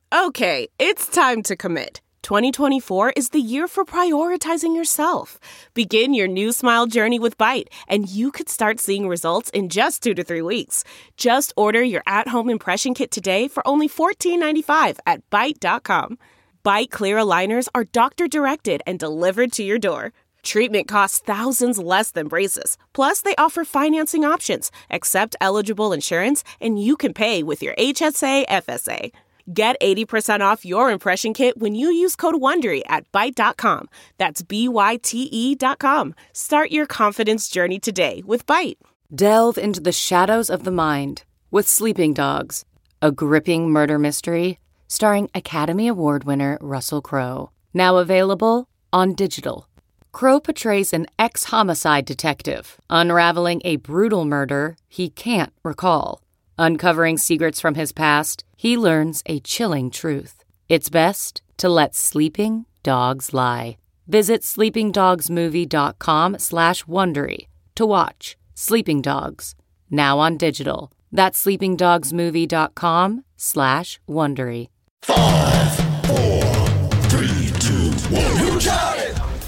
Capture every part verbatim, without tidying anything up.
Okay, it's time to commit. twenty twenty-four is the year for prioritizing yourself. Begin your new smile journey with Byte, and you could start seeing results in just two to three weeks. Just order your at-home impression kit today for only fourteen ninety-five at byte dot com. Byte clear aligners are doctor-directed and delivered to your door. Treatment costs thousands less than braces. Plus, they offer financing options, accept eligible insurance, and you can pay with your H S A F S A. Get eighty percent off your impression kit when you use code WONDERY at byte dot com. That's B Y T E dot com. Start your confidence journey today with Byte. Delve into the shadows of the mind with Sleeping Dogs, a gripping murder mystery starring Academy Award winner Russell Crowe. Now available on digital. Crowe portrays an ex-homicide detective unraveling a brutal murder he can't recall. Uncovering secrets from his past, he learns a chilling truth. It's best to let sleeping dogs lie. Visit sleepingdogsmovie.com slash Wondery to watch Sleeping Dogs, now on digital. That's sleepingdogsmovie.com slash Wondery. Five, four, three, two, one. Who charted?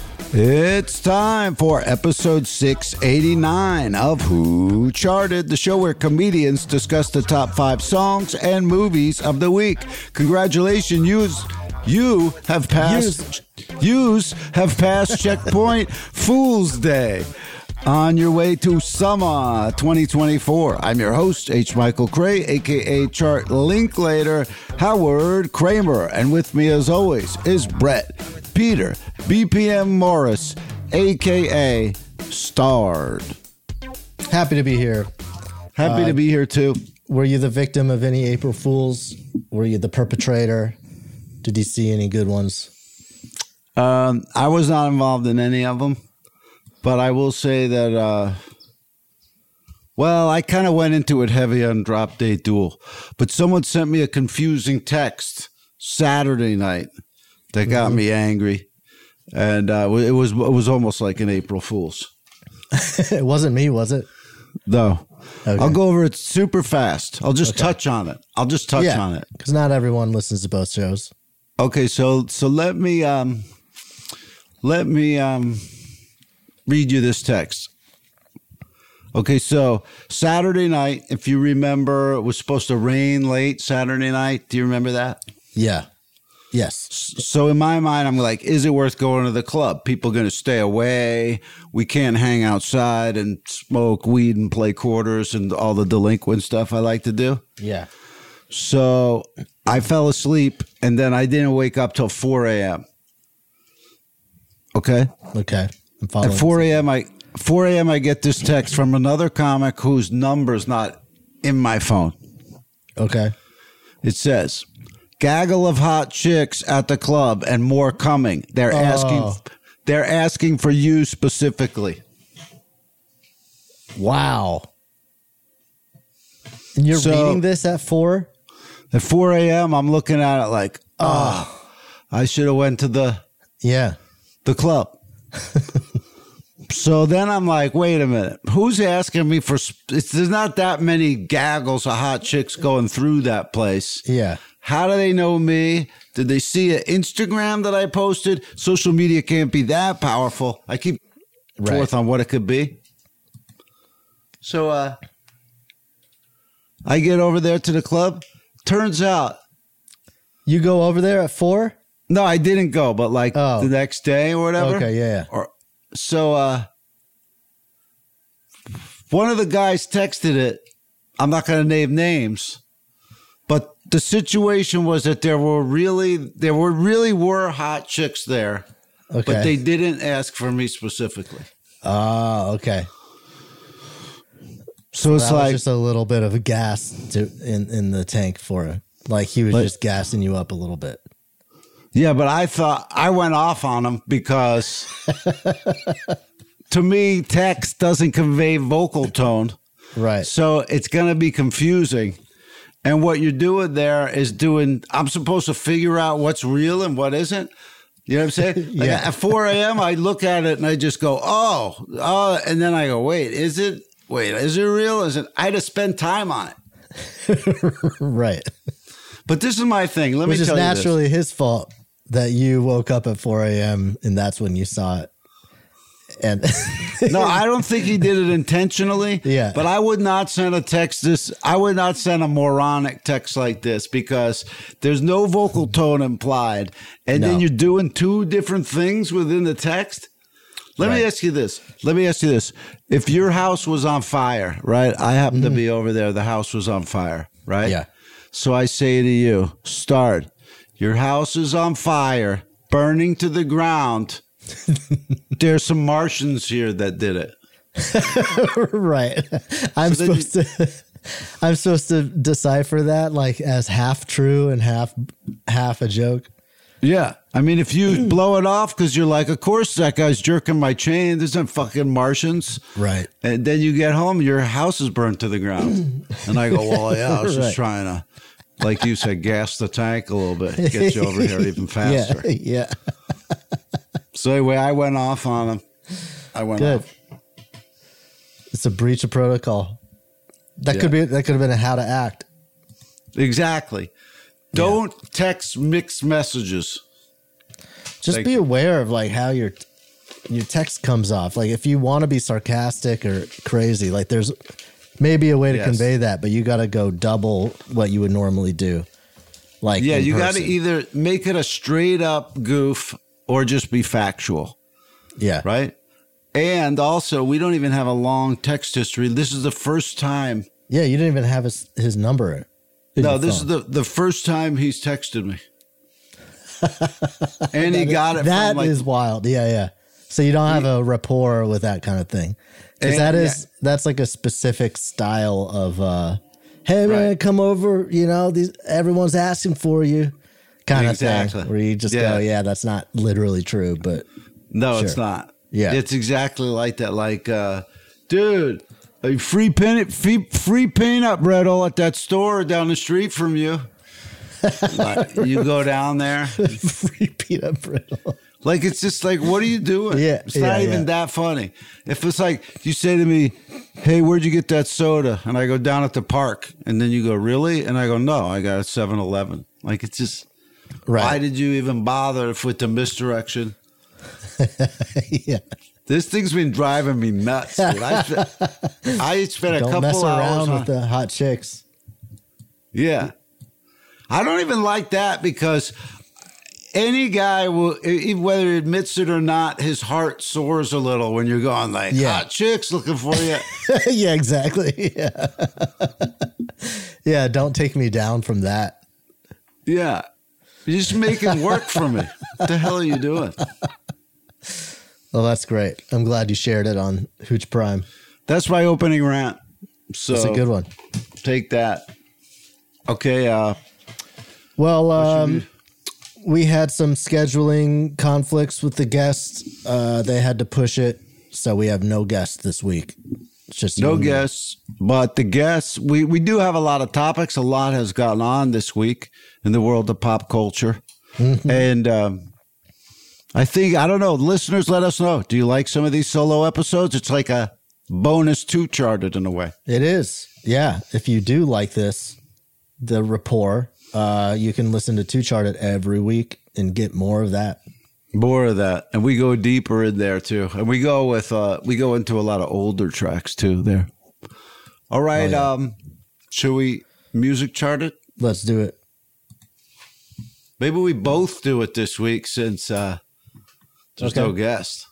It's time for episode six eighty-nine of Who Charted, the show where comedians discuss the top five songs and movies of the week. Congratulations, yous. You have passed. Yous have passed checkpoint Fool's Day. On your way to summer twenty twenty-four. I'm your host, H. Michael Cray, a k a. Chart Linklater, Howard Kramer. And with me, as always, is Brett Peter B P M Morris, a k a. Starred. Happy to be here. Happy uh, to be here, too. Were you the victim of any April Fools? Were you the perpetrator? Did you see any good ones? Um, I was not involved in any of them. But I will say that, uh, well, I kind of went into it heavy on Drop Date Duel. But someone sent me a confusing text Saturday night that got mm-hmm. me angry. And uh, it was it was almost like an April Fool's. It wasn't me, was it? No. Okay. I'll go over it super fast. I'll just okay. touch on it. I'll just touch yeah, on it. Because not everyone listens to both shows. Okay, so so let me um, let me um. read you this text. Okay, so Saturday night, if you remember, it was supposed to rain late Saturday night. Do you remember that? Yeah. Yes. So in my mind, I'm like, is it worth going to the club? People going to stay away. We can't hang outside and smoke weed and play quarters and all the delinquent stuff I like to do. Yeah. So I fell asleep, and then I didn't wake up till four a.m. Okay? Okay. At four a.m. I four a.m. I get this text from another comic whose number's not in my phone. Okay. It says, "Gaggle of hot chicks at the club and more coming. They're oh. asking they're asking for you specifically." Wow. And you're so, reading this at four? At four a.m. I'm looking at it like, oh, oh I should have went to the Yeah. the club. So then I'm like, wait a minute. Who's asking me for... It's, there's not that many gaggles of hot chicks going through that place. Yeah. How do they know me? Did they see an Instagram that I posted? Social media can't be that powerful. I keep right. forth on what it could be. So uh, I get over there to the club. Turns out... You go over there at four? No, I didn't go, but like oh. the next day or whatever. Okay, yeah. Or so uh, one of the guys texted it. I'm not going to name names, but the situation was that there were really there were really were hot chicks there, okay. but they didn't ask for me specifically. Oh, okay. So, so it's that like was just a little bit of a gas to in in the tank for it. Like he was but, just gassing you up a little bit. Yeah, but I thought I went off on him because to me, text doesn't convey vocal tone. Right. So it's going to be confusing. And what you're doing there is doing, I'm supposed to figure out what's real and what isn't. You know what I'm saying? Like yeah. At four a.m., I look at it and I just go, oh, oh. And then I go, wait, is it, wait, is it real? Is it, I had to spend time on it. Right. But this is my thing. Let Which me is tell you naturally his fault that you woke up at four a.m. and that's when you saw it. And this. No, I don't think he did it intentionally. Yeah. But I would not send a text this. I would not send a moronic text like this because there's no vocal tone implied. And No. then you're doing two different things within the text. Let Right. me ask you this. Let me ask you this. If your house was on fire, right? I happen to be over there. The house was on fire, right? Yeah. So I say to you, start. Your house is on fire, burning to the ground. There's some Martians here that did it. right. I'm So then supposed to I'm supposed to decipher that like as half true and half half a joke. Yeah. I mean, if you blow it off because you're like, of course, that guy's jerking my chain. There's some fucking Martians. Right. And then you get home, your house is burnt to the ground. And I go, well, yeah, I was just Right. trying to, like you said, gas the tank a little bit, get you over here even faster. Yeah. Yeah. So anyway, I went off on him. I went Good. off. It's a breach of protocol. That Yeah. could be that could have been a how to act. Exactly. Don't text mixed messages. Just Thank be you. aware of like how your your text comes off. Like if you want to be sarcastic or crazy, like there's maybe a way to Yes. convey that, but you got to go double what you would normally do. Like Yeah, in you got to person. either make it a straight up goof or just be factual, yeah right? And also, we don't even have a long text history. This is the first time. yeah. You didn't even have his his number. in No, your this phone. is the, the first time he's texted me. And he got it That from like, is wild. Yeah, yeah. So you don't have a rapport with that kind of thing. Because And- that is yeah. that's like a specific style of uh hey man, Right. come over, you know, these everyone's asking for you kind Exactly. of thing. Where you just Yeah. go, yeah, that's not literally true, but no, Sure. it's not. Yeah. It's exactly like that. Like, uh, dude, a free peanut, free, free peanut brittle at that store down the street from you. Like, you go down there. free peanut brittle. Like, it's just like, what are you doing? Yeah, It's not yeah, even yeah. that funny. If it's like, you say to me, hey, where'd you get that soda? And I go, down at the park. And then you go, really? And I go, no, I got a seven eleven. Like, it's just, Right. why did you even bother if with the misdirection? yeah. This thing's been driving me nuts, dude. I spent, I spent a Don't couple mess hours around on, with the hot chicks. yeah. I don't even like that because any guy will, e- whether he admits it or not, his heart soars a little when you're going like, Yeah. hot chicks looking for you. yeah, exactly. Yeah. yeah, don't take me down from that. Yeah. You're just making work for me. What the hell are you doing? Well, that's great. I'm glad you shared it on Hooch Prime. That's my opening rant. So That's a good one. take that. Okay. Uh, Well, should um, we had some scheduling conflicts with the guests. Uh, they had to push it, so we have no guests this week. It's just you No and me. guests, but the guests, we, we do have a lot of topics. A lot has gotten on this week in the world of pop culture. And um, I think, I don't know, listeners, let us know. Do you like some of these solo episodes? It's like a bonus two charted in a way. It is. Yeah. If you do like this, the rapport, uh, you can listen to Two Charted every week and get more of that. More of that. And we go deeper in there too. And we go with, uh, we go into a lot of older tracks too there. All right. Oh, yeah. Um, should we music chart it? Let's do it. Maybe we both do it this week since uh, there's Okay. no guest.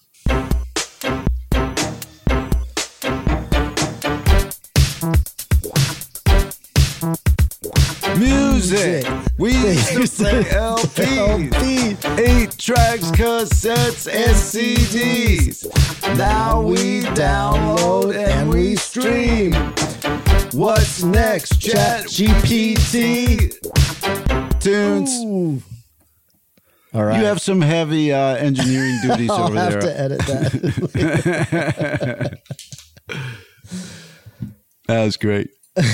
Music. We used to play L Ps, L P. eight tracks, cassettes, and C Ds. Now we download and we stream. What's next? Chat G P T. Tunes. Ooh. All right. You have some heavy uh, engineering duties I'll over have there. to edit that. That was great.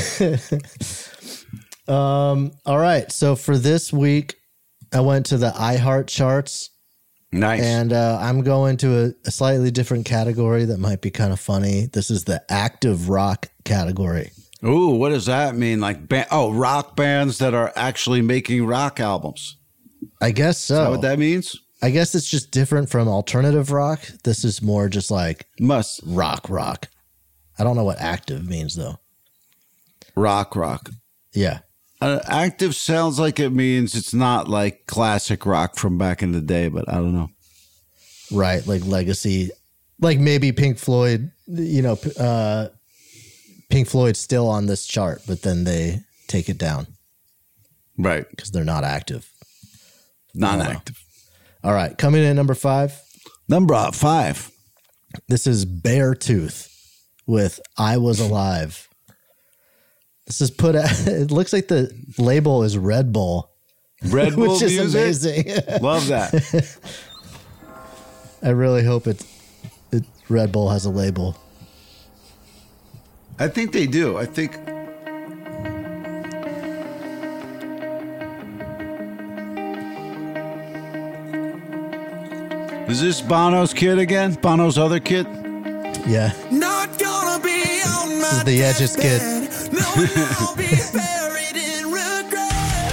um, all right. So for this week, I went to the iHeart charts, Nice. and uh, I'm going to a, a slightly different category that might be kind of funny. This is the active rock category. Ooh, what does that mean? Like, ba- oh, rock bands that are actually making rock albums. I guess so. Is that what that means? I guess it's just different from alternative rock. This is more just like Must. rock, rock. I don't know what active means though. Rock, rock. Yeah. Uh, active sounds like it means it's not like classic rock from back in the day, but I don't know. Right. Like legacy, like maybe Pink Floyd, you know, uh, Pink Floyd's still on this chart, but then they take it down. Right. Because they're not active. Non-active. All right. Coming in at number five. Number five. This is Beartooth with I Was Alive. This is put out, it looks like the label is Red Bull. Red Bull which is music? amazing. Love that. I really hope it, it Red Bull has a label. I think they do. I think. Is this Bono's kid again? Bono's other kid? Yeah. Not gonna be on This my is the Edge's kid. deathbed. No, I'll be buried in regret.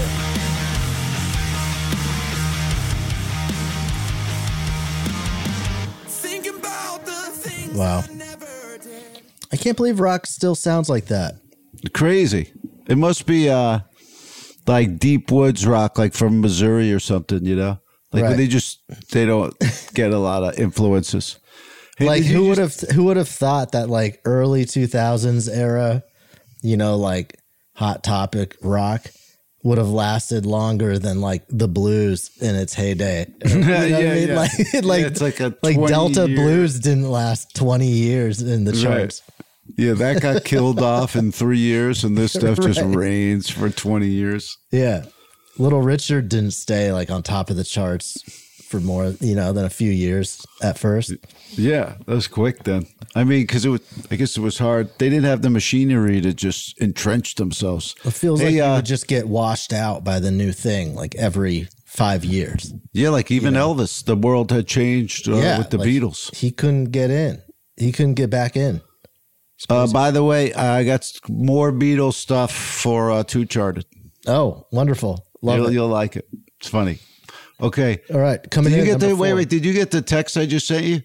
Thinking about the things Wow. I never did. I can't believe rock still sounds like that. Crazy. It must be uh, like deep woods rock, like from Missouri or something, you know? Like Right. when they just, they don't get a lot of influences. Hey, Like did you who would just- have who would have thought that like early two thousands era, you know, like Hot Topic rock would have lasted longer than like the blues in its heyday. You know what I Yeah, mean? yeah. Like like Yeah, it's like a like Delta twenty year- Blues didn't last twenty years in the charts. Yeah, that got killed off in three years, and this stuff just Right. reigns for twenty years. Yeah. Little Richard didn't stay like on top of the charts for more, you know, than a few years at first. Yeah, that was quick then. I mean, because it was, I guess it was hard. They didn't have the machinery to just entrench themselves. It feels Hey, like uh, it would just get washed out by the new thing like every five years. Yeah, like even Elvis, the world had changed uh, with the like, Beatles. He couldn't get in. He couldn't get back in. Uh, by the way, I got s- more Beatles stuff for uh, Two Charted. Oh, wonderful. Love You'll, it. you'll like it. It's funny. Okay. All right. Coming Did you in. get number the wait? four. Wait. Did you get the text I just sent you?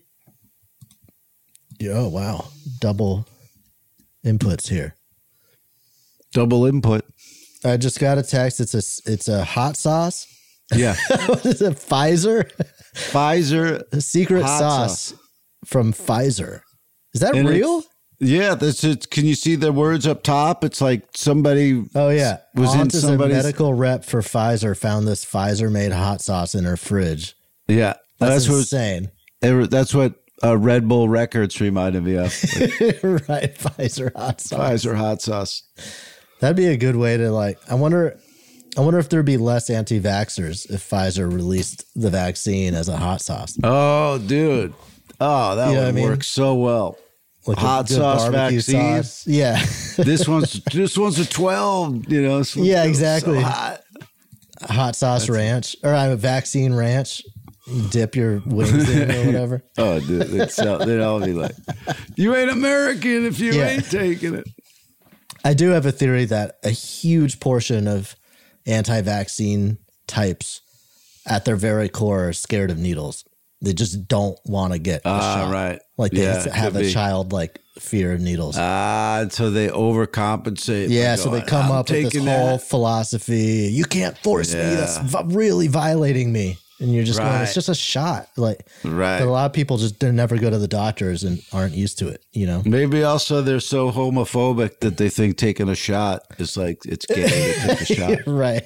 Oh, wow. Double inputs here. Double input. I just got a text. It's a it's a hot sauce. Yeah. What is it? Pfizer? Pfizer. A secret Hot sauce, sauce. from Pfizer. Is that And real? it's- Yeah, that's it. Can you see the words up top? It's like somebody. Oh yeah. was in Aunt is a somebody's. medical rep for Pfizer found this Pfizer made hot sauce in her fridge. Yeah, That's, that's, what. insane. it- That's what uh, Red Bull Records reminded me of. Like, Right. Pfizer hot sauce. Pfizer hot sauce. That'd be a good way to like I wonder I wonder if there'd be less anti-vaxxers if Pfizer released the vaccine as a hot sauce. Oh, dude. Oh, that You know would what I mean? work so well. Like a Hot good sauce barbecue vaccine. sauce. Yeah. This one's this one's a twelve. You know. This one's Yeah, so exactly. hot. Hot sauce ranch. Or I'm a vaccine ranch. You dip your wings in or whatever. Oh, dude, they'd, sell, they'd all be like, "You ain't American if you Yeah. ain't taking it." I do have a theory that a huge portion of anti-vaccine types at their very core are scared of needles. They just don't want to get a Ah, shot. right. Like they Yeah, it have could a be. childlike fear of needles. Ah, so they overcompensate. by Yeah, so they going, come "I'm up with this taking whole that." philosophy. You can't force me. That's Yeah. v- really violating me. And you're just going, Right. it's just a shot. Like, Right. but a lot of people just they never go to the doctors and aren't used to it. You know, Maybe also they're so homophobic that they think taking a shot is like it's gay to take a shot. right?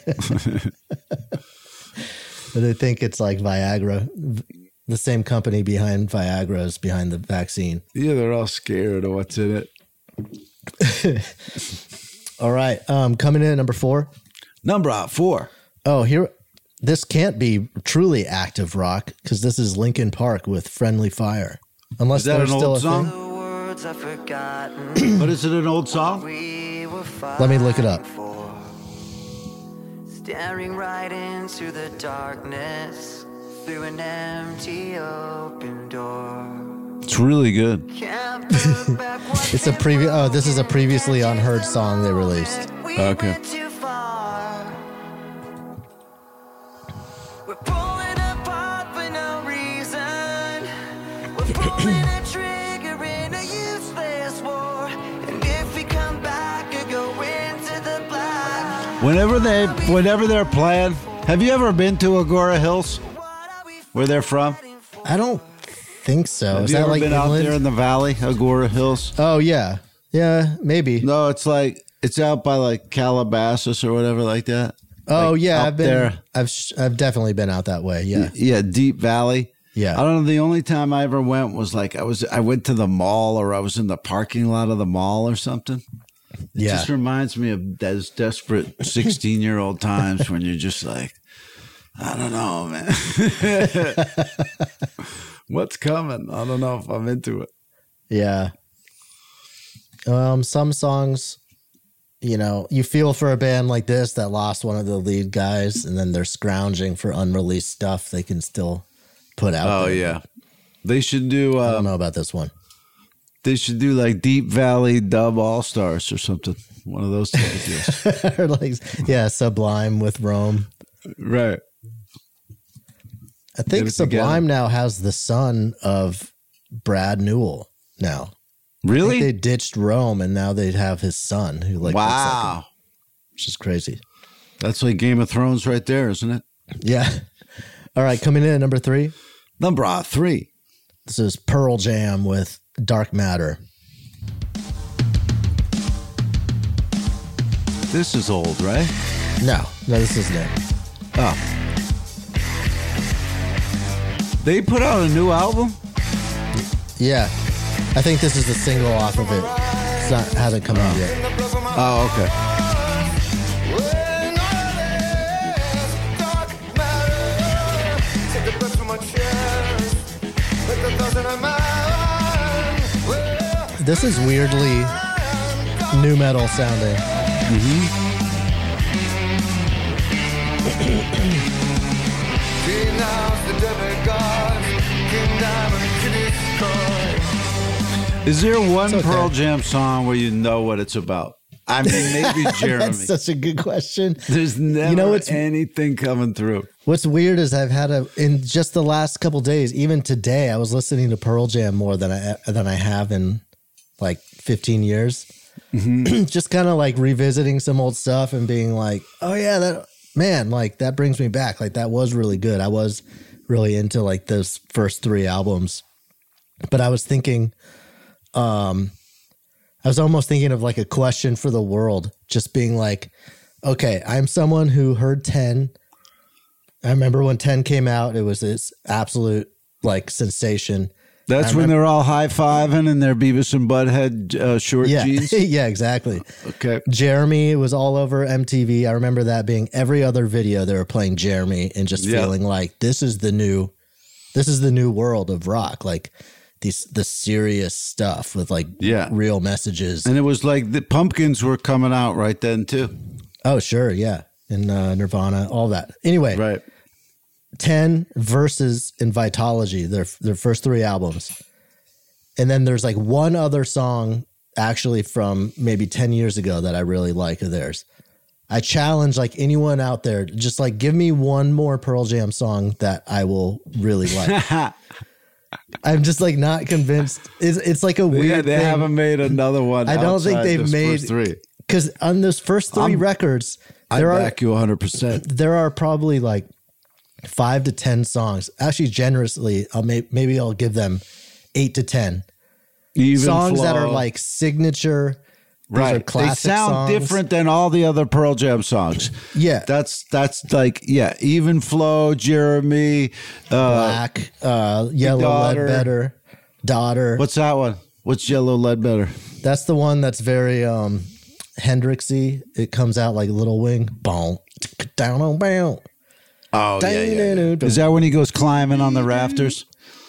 But they think it's like Viagra. V- The same company behind Viagra is behind the vaccine. Yeah, they're all scared of what's in it. All right, um, coming in at number four. Number four. Oh, here. This can't be truly active rock because this is Linkin Park with Friendly Fire. Unless Is that there's an still old a song? thing. The words I've forgotten. But is it an old song? We were Let me look it up. fighting for. Staring right into the darkness through an empty open door. It's really good. It's a previous. Oh, this is a previously unheard song they released. Okay. We're pulling apart for no reason. We're pulling a trigger in a useless war. And if we come back and go into the black, Whenever they, whenever they're playing, have you ever been to Agora Hills, where they're from? I don't think so. Have Is you that ever like been out inland? there in the valley, Agora Hills? Oh yeah, yeah, maybe. No, it's like it's out by like Calabasas or whatever like that. Oh Like, yeah, up I've been. there. I've sh- I've definitely been out that way. Yeah, Yeah, Deep Valley. yeah. I don't know. The only time I ever went was like I was I went to the mall or I was in the parking lot of the mall or something. It Yeah. just reminds me of those desperate sixteen year old times when you're just like, I don't know, man. What's coming? I don't know if I'm into it. Yeah. Um, some songs, you know, you feel for a band like this that lost one of the lead guys and then they're scrounging for unreleased stuff they can still put out Oh there. yeah, they should do. I don't Um, know about this one. they should do like Deep Valley Dub All Stars or something. One of those type of deals. Or like, yeah, Sublime with Rome. Right. I think Get it Sublime together. now has the son of Brad Newell now. I Really? think they ditched Rome and now they have his son who like looks like him, wow. which is crazy. That's like Game of Thrones right there, isn't it? Yeah. All right, coming in at number three. Number three. This is Pearl Jam with Dark Matter. This is old, right? No, no, this isn't it. Oh. They put out a new album? Yeah, I think this is the single off of it. It's not hasn't come out yet. Oh, okay. This is weirdly new metal sounding. Is there one okay. Pearl Jam song where you know what it's about? I mean, maybe Jeremy. That's such a good question. There's never You know what's- anything coming through. What's weird is I've had a in just the last couple days, even today, I was listening to Pearl Jam more than I than I have in like fifteen years. Just kind of like revisiting some old stuff and being like, oh yeah, that man, like that brings me back. Like that was really good. I was really into like those first three albums. But I was thinking, um, I was almost thinking of like a question for the world, just being like, okay, I'm someone who heard ten. I remember when ten came out, it was this absolute like sensation. That's I when remember- they're all high-fiving in their Beavis and Butthead uh, short Yeah, jeans? yeah, exactly. Okay. Jeremy was all over M T V. I remember that being every other video they were playing Jeremy and just Yeah. feeling like this is the new, this is the new world of rock. Like these, the serious stuff with like Yeah. real messages. And it was like the Pumpkins were coming out right then, too. Oh, sure. Yeah. And uh, Nirvana, all that. Anyway, Right. ten Versus and Vitology, their their first three albums. And then there's like one other song actually from maybe ten years ago that I really like of theirs. I challenge like anyone out there, just like give me one more Pearl Jam song that I will really like. I'm just like not convinced. It's, it's like a weird Yeah, they thing. haven't made another one. I don't think outside they've those made first three. because on those first 3 I'm- records, I there are back you one hundred percent. there are probably like five to ten songs. Actually, generously, I'll may, maybe I'll give them eight to ten Even songs that are flow. like signature. These right. are classic They sound songs. different than all the other Pearl Jam songs. Yeah, That's that's like yeah, even flow, Jeremy. Uh, Black, uh, Yellow, Daughter. Ledbetter, Daughter. what's that one? What's Yellow Ledbetter? That's the one that's very um, Hendrixy. It comes out like Little Wing. Boom, down on bound. Oh yeah, yeah, yeah. Is that when he goes climbing on the rafters?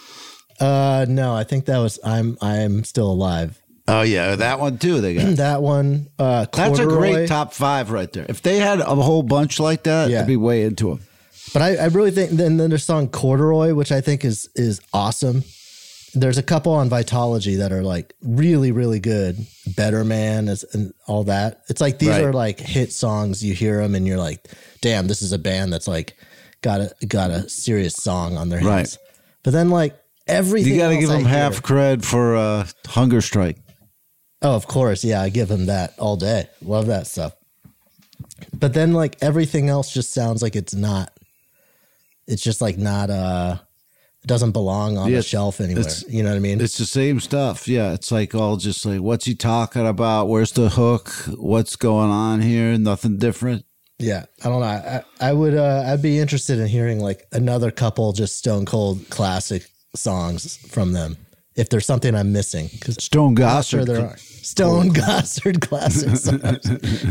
Uh, no, I think that was I'm I'm Still Alive. Oh yeah, that one too. They got. That one. Uh, That's a Corduroy. great top five right there. If they had a whole bunch like that, Yeah. I'd be way into them. But I, I really think then then there's song Corduroy, which I think is is awesome. there's a couple on Vitalogy that are like really, really good. Better Man is, and all that. It's like these Right. are like hit songs. You hear them and you're like, damn, this is a band that's like got a got a serious song on their hands. Right. But then like everything, You got to else give I them hear- half cred for uh, Hunger Strike. Oh, of course. Yeah, I give him that all day. Love that stuff. But then like everything else just sounds like it's not, it's just like not, uh, it doesn't belong on Yeah, the shelf anywhere. it's- You know what I mean? It's the same stuff. Yeah. It's like all just like, what's he talking about? Where's the hook? What's going on here? Nothing different. Yeah. I don't know. I, I would, uh, I'd be interested in hearing like another couple just stone cold classic songs from them. If there's something I'm missing. Cause Stone I'm not sure Gossard. there are. Stone Gossard classic songs.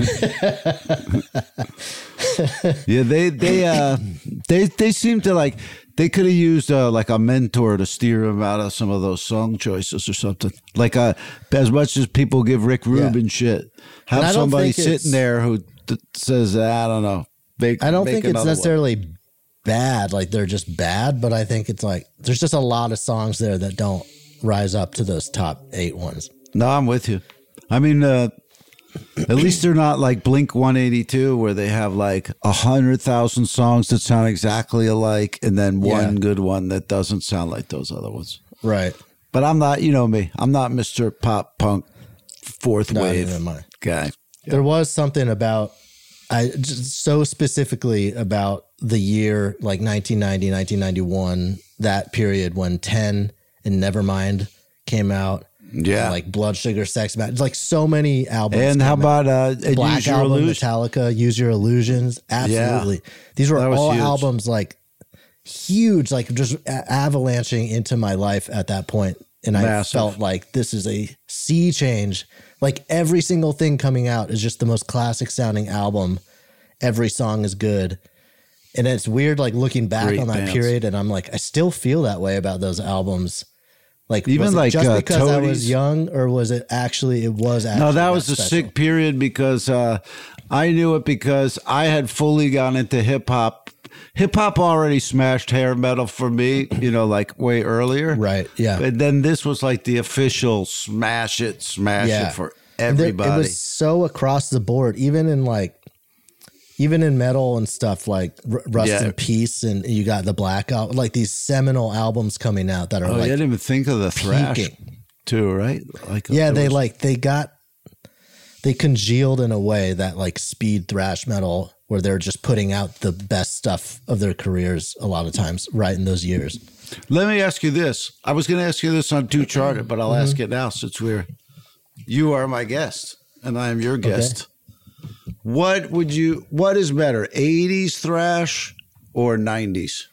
Yeah, they they uh they they seem to like they could have used uh, like a mentor to steer them out of some of those song choices or something. Like uh, as much as people give Rick Rubin shit, have And I don't somebody think it's- sitting there who th- says, I don't know. Make, I don't make think it's another one. necessarily bad, like they're just bad, but I think it's like there's just a lot of songs there that don't rise up to those top eight ones. No, I'm with you. I mean, uh, at least they're not like Blink one eighty-two where they have like a hundred thousand songs that sound exactly alike and then one Yeah. good one that doesn't sound like those other ones. Right. But I'm not, you know me, I'm not Mister Pop Punk fourth Not wave even mine. guy. There was something about I just so specifically about the year like nineteen ninety, nineteen ninety-one, that period when ten and Nevermind came out. Yeah. Like Blood Sugar Sex Magic. Like so many albums. And how came out. about uh, and Black Use Your Album, Illusion? Metallica, Use Your Illusions. Absolutely. These were That was all huge. albums like huge, like just a- avalanching into my life at that point. And I Massive. felt like this is a sea change. Like every single thing coming out is just the most classic sounding album. Every song is good. And it's weird, like looking back Great on that bands. period, and I'm like, I still feel that way about those albums. Like Even was it like, just uh, because I was Toadies? young, or was it actually? It was actually No, that was a special? sick period because uh, I knew it because I had fully gone into hip hop. Hip hop already smashed hair metal for me, you know, like way earlier. Right, yeah. But then this was like the official smash it, smash Yeah. it for And there- everybody. It was so across the board, even in like, even in metal and stuff like R- Rust Yeah. in Peace, and you got the Blackout, like these seminal albums coming out that are oh, like, I didn't even think of the thrash peaking. too, right? Like yeah, there they was- like they got they congealed in a way that like speed thrash metal, where they're just putting out the best stuff of their careers a lot of times, right in those years. Let me ask you this. I was going to ask you this on Two Charted, but I'll Mm-hmm. ask it now since we're you are my guest and I am your guest. What would you? What is better, eighties thrash or nineties?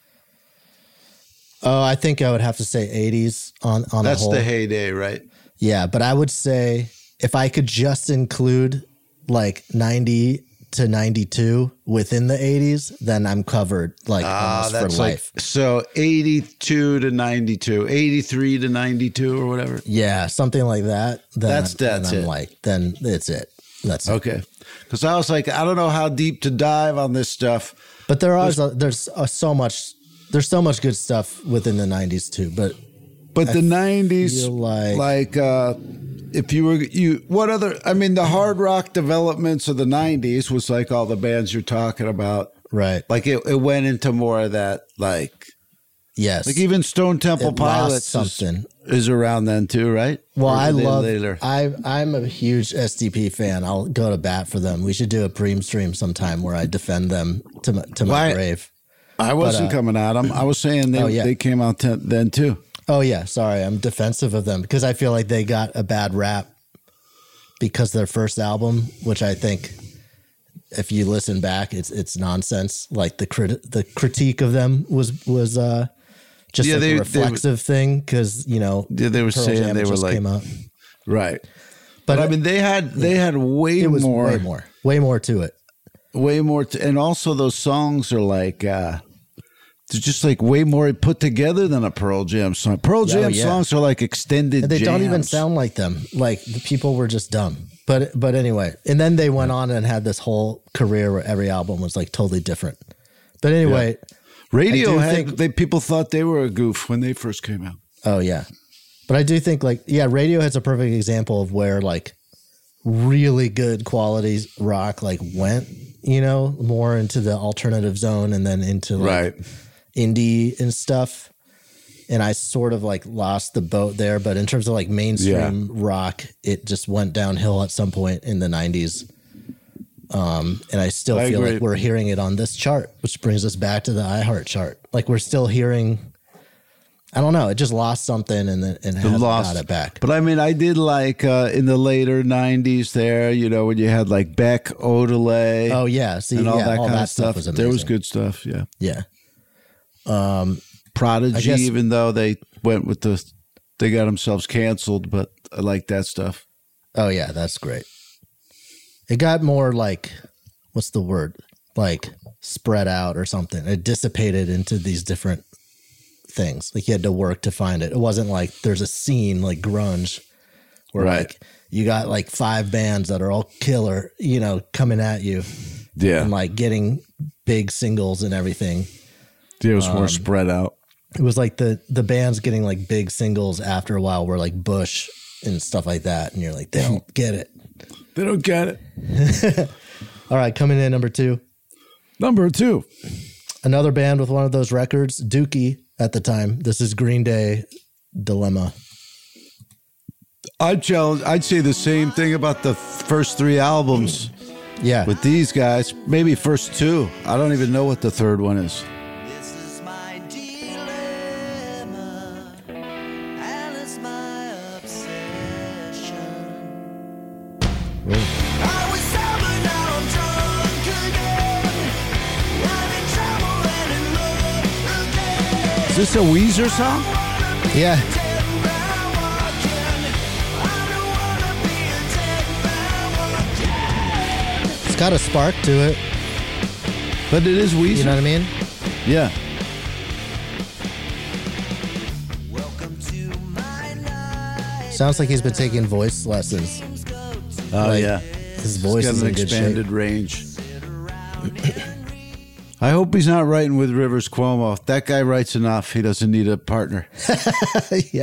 Oh, I think I would have to say eighties on on That's a whole. the heyday, right? Yeah, but I would say if I could just include like ninety to ninety-two within the eighties, then I'm covered like almost for life. like so eighty-two to ninety-two, eighty-three to ninety-two or whatever. Yeah, something like that. Then, That's- then that's I'm it. like, then it's it. That's it. Okay, because I was like, I don't know how deep to dive on this stuff. But there are there's uh, so much there's so much good stuff within the nineties too. But But the nineties, feel like- like, uh, if you were you, what other? I mean, the hard rock developments of the nineties was like all the bands you're talking about. right, Like it, it went into more of that, like, yes, like even Stone Temple It lost Pilots is, something. is around then too, right? Well, Or I were they love. later? I I'm a huge S D P fan. I'll go to bat for them. We should do a Preem stream sometime where I defend them to my, to my Why- grave. I wasn't uh, coming at them. I was saying they Oh, yeah. they came out ten, then too. Oh yeah, sorry, I'm defensive of them because I feel like they got a bad rap because their first album, which I think, if you listen back, it's it's nonsense. Like the crit- the critique of them was was uh, just Yeah, like they- a they- reflexive thing because you know Yeah, they were Pearl saying Jam they were just like- came out. Right. But, But I mean, they had they had way it was more, way more, way more to it. way more, to, and also those songs are like uh, they're just like way more put together than a Pearl Jam song. Pearl Oh, Jam yeah. songs are like extended. And they don't even jams. sound like them. Like the people were just dumb. But but anyway, and then they went on and had this whole career where every album was like totally different. But anyway, I do Radiohead. think- They people thought they were a goof when they first came out. oh yeah, But I do think like, yeah, Radiohead's a perfect example of where like really good quality rock like went, you know, more into the alternative zone and then into like Right. indie and stuff. And I sort of like lost the boat there. But in terms of like mainstream Yeah. rock, it just went downhill at some point in the nineties. Um, and I still I feel agree. like we're hearing it on this chart, which brings us back to the iHeart chart. Like we're still hearing, I don't know, it just lost something and then and hasn't Lost got it back. But I mean, I did like uh, in the later nineties there, you know, when you had like Beck, Odelay. Oh yeah, see, and all yeah, that all kind that of stuff. was there was amazing. good stuff. Yeah. Yeah. Um, Prodigy, I guess- even though they went with the, they got themselves canceled, but I like that stuff. oh yeah, that's great. It got more like, what's the word? Like spread out or something. It dissipated into these different things. Like you had to work to find it. It wasn't like there's a scene like grunge where Right. like you got like five bands that are all killer, you know, coming at you Yeah. and like getting big singles and everything. It was um, more spread out. It was like the the bands getting like big singles after a while were like Bush and stuff like that. And you're like, they don't get it. They don't get it. All right, coming in number two. Number two. Another band with one of those records, Dookie at the time. This is Green Day, Dilemma. I'd challenge, I'd say the same thing about the first three albums Yeah. with these guys. Maybe first two. I don't even know what the third one is. This is my dilemma, and it's my obsession. I was sober, now I'm drunk again. I'm in trouble and in love again. Is this a Weezer song? yeah. Dead man walking. I don't wanna be a dead man walking. It's got a spark to it. But it is Weezer. You know what I mean? Yeah. Welcome to my night. Sounds like he's been taking voice lessons. Oh, Like, yeah. His voice He's is got in an good expanded shape. range. I hope he's not writing with Rivers Cuomo. That guy writes enough. He doesn't need a partner. yeah.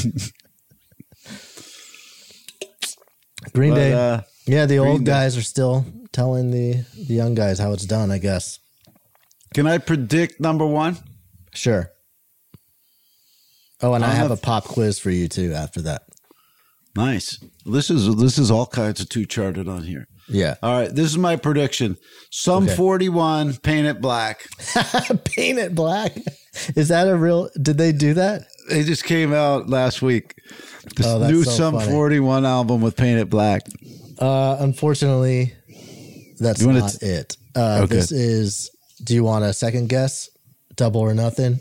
Green But, Day. uh, yeah, the Green old Day. guys are still telling the, the young guys how it's done, I guess. Can I predict number one? Sure. Oh, and I I'll have a have- pop quiz for you too after that. Nice. This is this is all kinds of two charted on here. Yeah. All right, this is my prediction. Sum Okay. forty-one, paint it black. Paint it black. Is that a real? Did they do that? They just came out last week. This Oh, that's new so Sum funny. forty-one album with Paint It Black. Uh, unfortunately, that's You wanna not t- it. Uh, Okay. This is. Do you want a second guess? Double or nothing?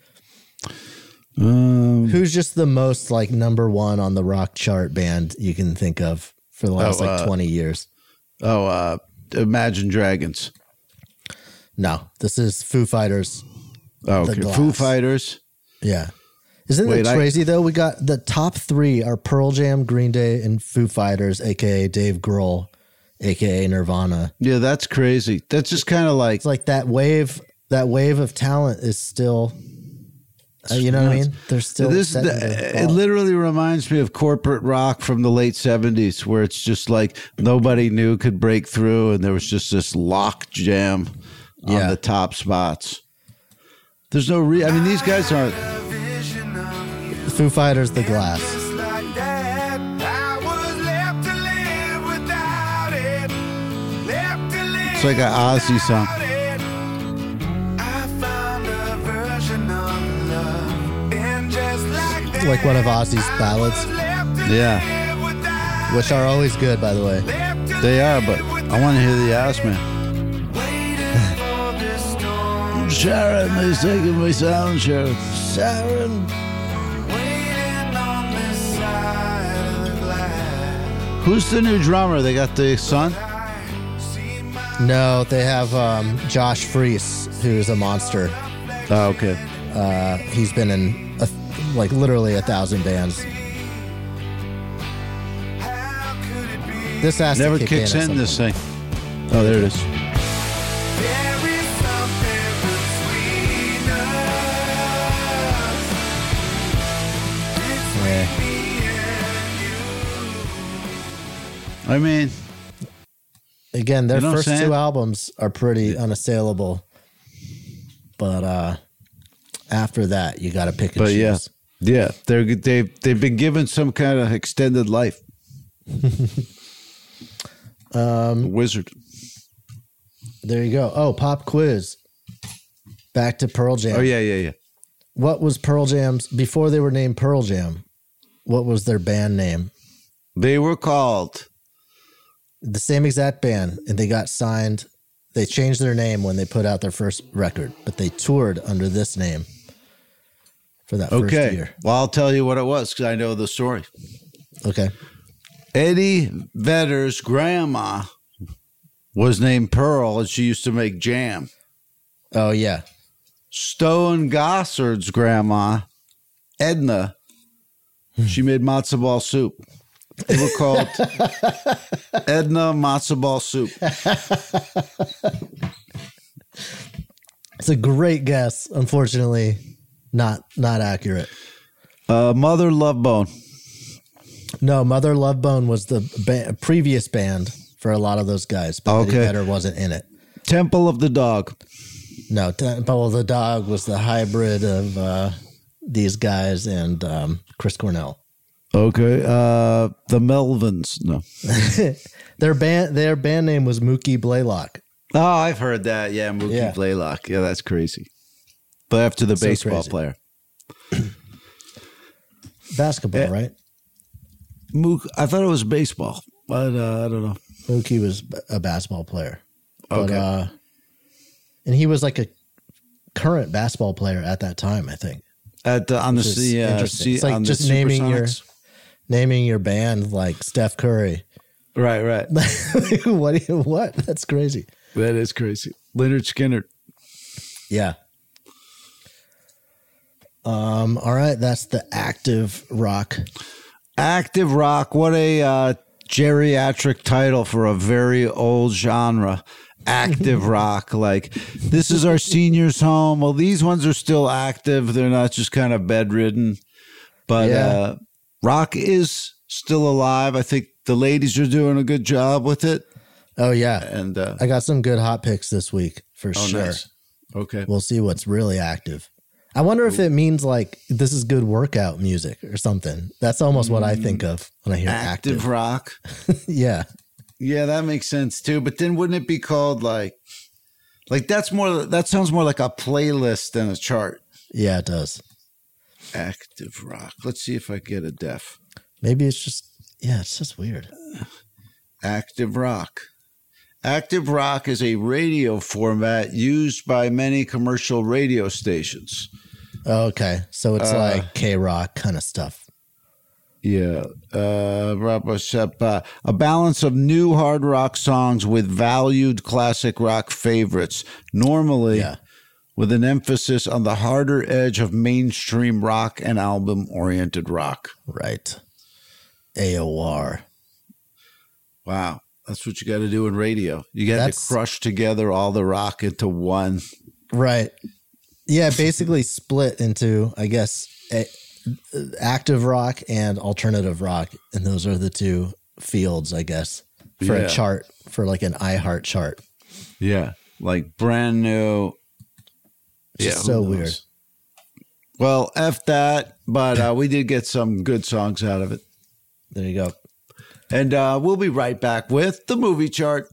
Um, Who's just the most like number one on the rock chart band you can think of for the last Oh, like uh, twenty years? oh, uh, Imagine Dragons. No, this is Foo Fighters. Oh, The okay. Glass. Foo Fighters. Yeah. Isn't Wait, it I- crazy though? We got the top three are Pearl Jam, Green Day, and Foo Fighters, aka Dave Grohl, aka Nirvana. Yeah, that's crazy. That's just kind of like It's like that wave, that wave of talent is still, uh, you know what I mean? They're still. this. setting The, the it ball. literally reminds me of corporate rock from the late seventies, where it's just like nobody knew could break through, and there was just this lock jam on Yeah. the top spots. There's no re. I mean, these guys aren't. Foo Fighters, The Glass. Just like that, I was left to live without it. Left to live It's like an Ozzy song. without it. I found a version of love, and just like that, Like one of Ozzy's ballads, left to Yeah, live without which are always good, by the way. left to they are. But I want to hear the ass man. waiting for this storm, Sharon is taking my sound, Sharon. Sharon. waiting on this side of the glass. Who's the new drummer? They got the son. See my No, they have um, Josh Freese, who's a monster. Oh, okay. Uh, he's been in a, like literally a thousand bands. how could it be? This has Never to kick kicks in, at in some this point. thing. Oh, there it is. There is something between us. It's Yeah. I mean, again, their You know what I'm first saying? two albums are pretty unassailable, but uh, after that, you got to pick and but yeah, choose. yeah, they're they they've been given some kind of extended life. um, Wizard. There you go. Oh, pop quiz. Back to Pearl Jam. Oh yeah, yeah, yeah. What was Pearl Jam's before they were named Pearl Jam? What was their band name? They were called The same exact band, and they got signed. They changed their name when they put out their first record, but they toured under this name for that first okay. year. Well, I'll tell you what it was because I know the story. Okay. Eddie Vedder's grandma was named Pearl, and she used to make jam. Oh, yeah. Stone Gossard's grandma, Edna, she made matzo ball soup. They were called Edna matzo ball soup. It's a great guess. Unfortunately, not not accurate. Uh, Mother Love Bone. No, Mother Love Bone was the ba- previous band for a lot of those guys, but Eddie Okay. Vedder wasn't in it. Temple of the Dog. No, Temple of the Dog was the hybrid of uh, these guys and um, Chris Cornell. Okay. Uh, the Melvins. No. Their band their band name was Mookie Blaylock. Oh, I've heard that. Yeah, Mookie Yeah. Blaylock. Yeah, that's crazy. But after the So baseball crazy. player. Basketball, Eh. right? Mook, I thought it was baseball, but uh, I don't know. Mookie was b- a basketball player. But, Okay. uh, and he was like a current basketball player at that time, I think. At the, on the Which is C, uh, interesting. C, It's like on just the naming your- Supersonics. Naming your band like Steph Curry. Right, right. what? do you- What? That's crazy. That is crazy. Leonard Skinner. Yeah. Um. All right. That's the active rock. Active rock. What a uh, geriatric title for a very old genre. Active rock. Like, this is our seniors' home. Well, these ones are still active. They're not just kind of bedridden. But Yeah. uh, rock is still alive. I think the ladies are doing a good job with it. Oh yeah. And uh, I got some good hot picks this week for oh, sure. nice. Okay. We'll see what's really active. I wonder if it means like this is good workout music or something. That's almost what I think of when I hear Active active. rock. Yeah. Yeah, that makes sense too. But then wouldn't it be called like, like that's more, that sounds more like a playlist than a chart. Yeah, it does. Active rock. Let's see if I get a def. Maybe it's just, yeah, it's just weird. Active rock. Active rock is a radio format used by many commercial radio stations. Okay. So it's Uh, like K rock kind of stuff. Yeah. Uh, uh, a balance of new hard rock songs with valued classic rock favorites, normally Yeah. with an emphasis on the harder edge of mainstream rock and album-oriented rock. Right. A O R. Wow. That's what you got to do in radio. You got to That's- crush together all the rock into one. Right. Yeah, basically split into, I guess, a, active rock and alternative rock. And those are the two fields, I guess, for Yeah. a chart, for like an iHeart chart. Yeah. Like brand new. It's just who so knows? weird. Well, F that, but uh, we did get some good songs out of it. There you go. And uh, we'll be right back with the movie chart.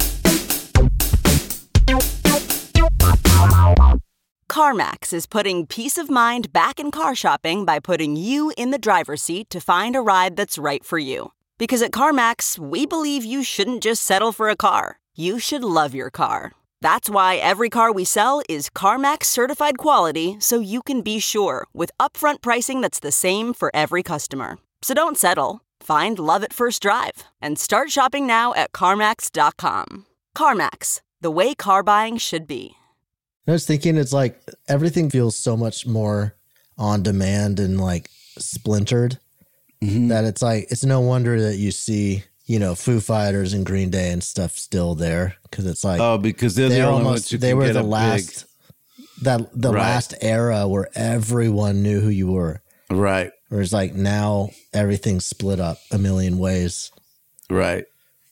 CarMax is putting peace of mind back in car shopping by putting you in the driver's seat to find a ride that's right for you. Because at CarMax, we believe you shouldn't just settle for a car. You should love your car. That's why every car we sell is CarMax certified quality, so you can be sure with upfront pricing that's the same for every customer. So don't settle. Find love at first drive and start shopping now at CarMax dot com. CarMax, the way car buying should be. I was thinking it's like everything feels so much more on demand and like splintered that it's like, it's no wonder that you see, you know, Foo Fighters and Green Day and stuff still there. Cause it's like, Oh, because they're, they're the only almost, ones who they can were get the a last, that the Right. last era where everyone knew who you were. big. Right, Whereas like now everything's split up a million ways. right.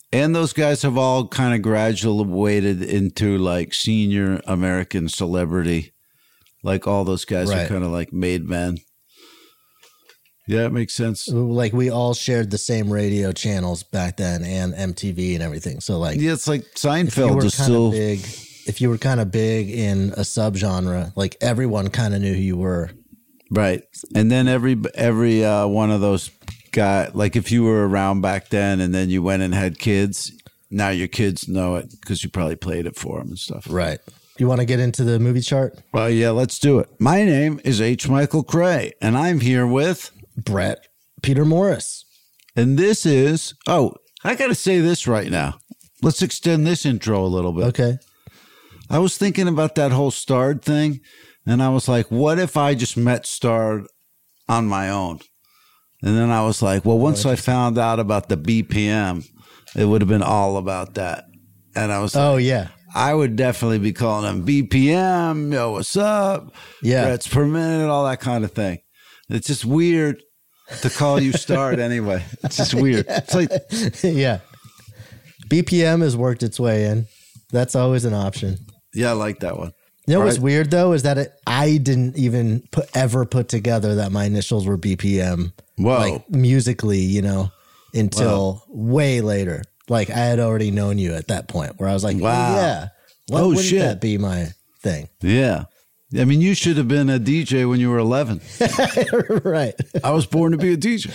And those guys have all kind of graduated into like senior American celebrity. Like all those guys Right. are kind of like made men. Yeah, it makes sense. Like we all shared the same radio channels back then and M T V and everything. So like, Yeah, it's like if you Seinfeld were is kind still of big, if you were kind of big in a subgenre, like everyone kind of knew who you were. right. And then every every uh, one of those guys, like if you were around back then, and then you went and had kids, now your kids know it because you probably played it for them and stuff. Right. You want to get into the movie chart? Well, yeah, let's do it. My name is H. Michael Cray, and I'm here with. Brett Peter Morris. And this is, oh, I got to say this right now. Let's extend this intro a little bit. Okay. I was thinking about that whole Starred thing, and I was like, what if I just met Starred on my own? And then I was like, well, once I found out about the B P M, it would have been all about that. And I was like, Oh, yeah. I would definitely be calling him B P M, yo, what's up? Yeah. Reps per minute, all that kind of thing. It's just weird to call you Starred anyway. It's just weird. It's like, Yeah. B P M has worked its way in. That's always an option. yeah, I like that one. You know what's Right. weird though is that it, I didn't even put, ever put together that my initials were B P M. Whoa. Like musically, you know, until way later. Like I had already known you at that point where I was like, Wow. wow, yeah, why Oh, wouldn't shit. that be my thing? Yeah. I mean, you should have been a D J when you were eleven. Right. I was born to be a D J.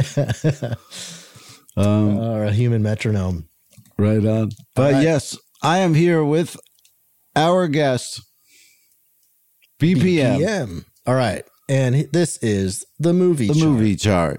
Um, Or a human metronome. right on. But right. yes, I am here with our guest, B P M, B P M. All right. And he- this is the movie the chart. movie chart.